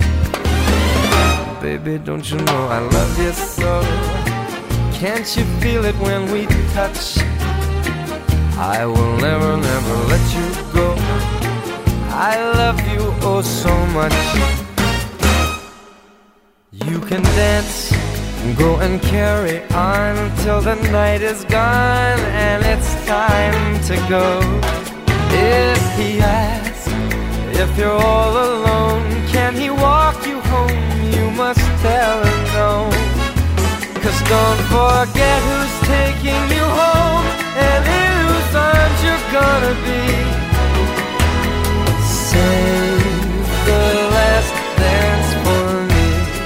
Baby, don't you know I love you so? Can't you feel it when we touch? I will never, never let you go. I love you oh so much. You can dance, go and carry on till the night is gone and it's time to go. If he asks if you're all alone, can he walk you home? You must tell him no. Cause don't forget who's taking you home and in whose arms you're gonna be. Save the last dance for me.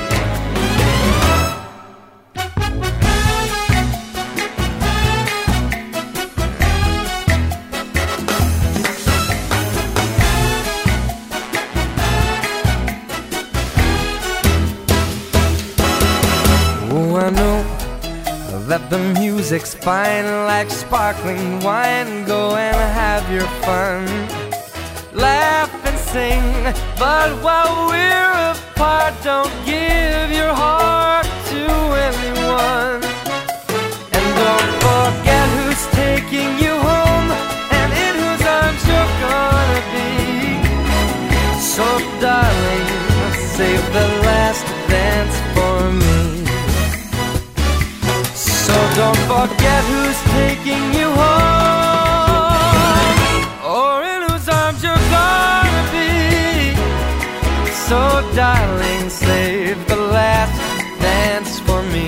Oh, I know that the music's fine like sparkling wine. Go and have your fun, laugh and sing. But while we're apart, don't give your heart to anyone. And don't forget who's taking you home and in whose arms you're gonna be. So darling, save the last dance for me. So don't forget who's taking you home, or in whose arms you're gonna be. So darling, save the last dance for me.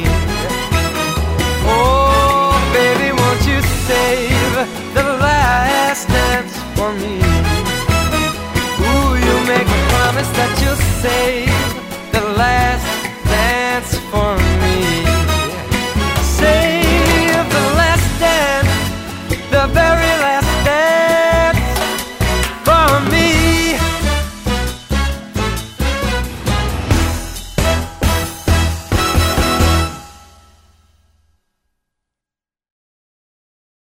Oh baby, won't you save the last dance for me? Ooh, you make a promise that you'll save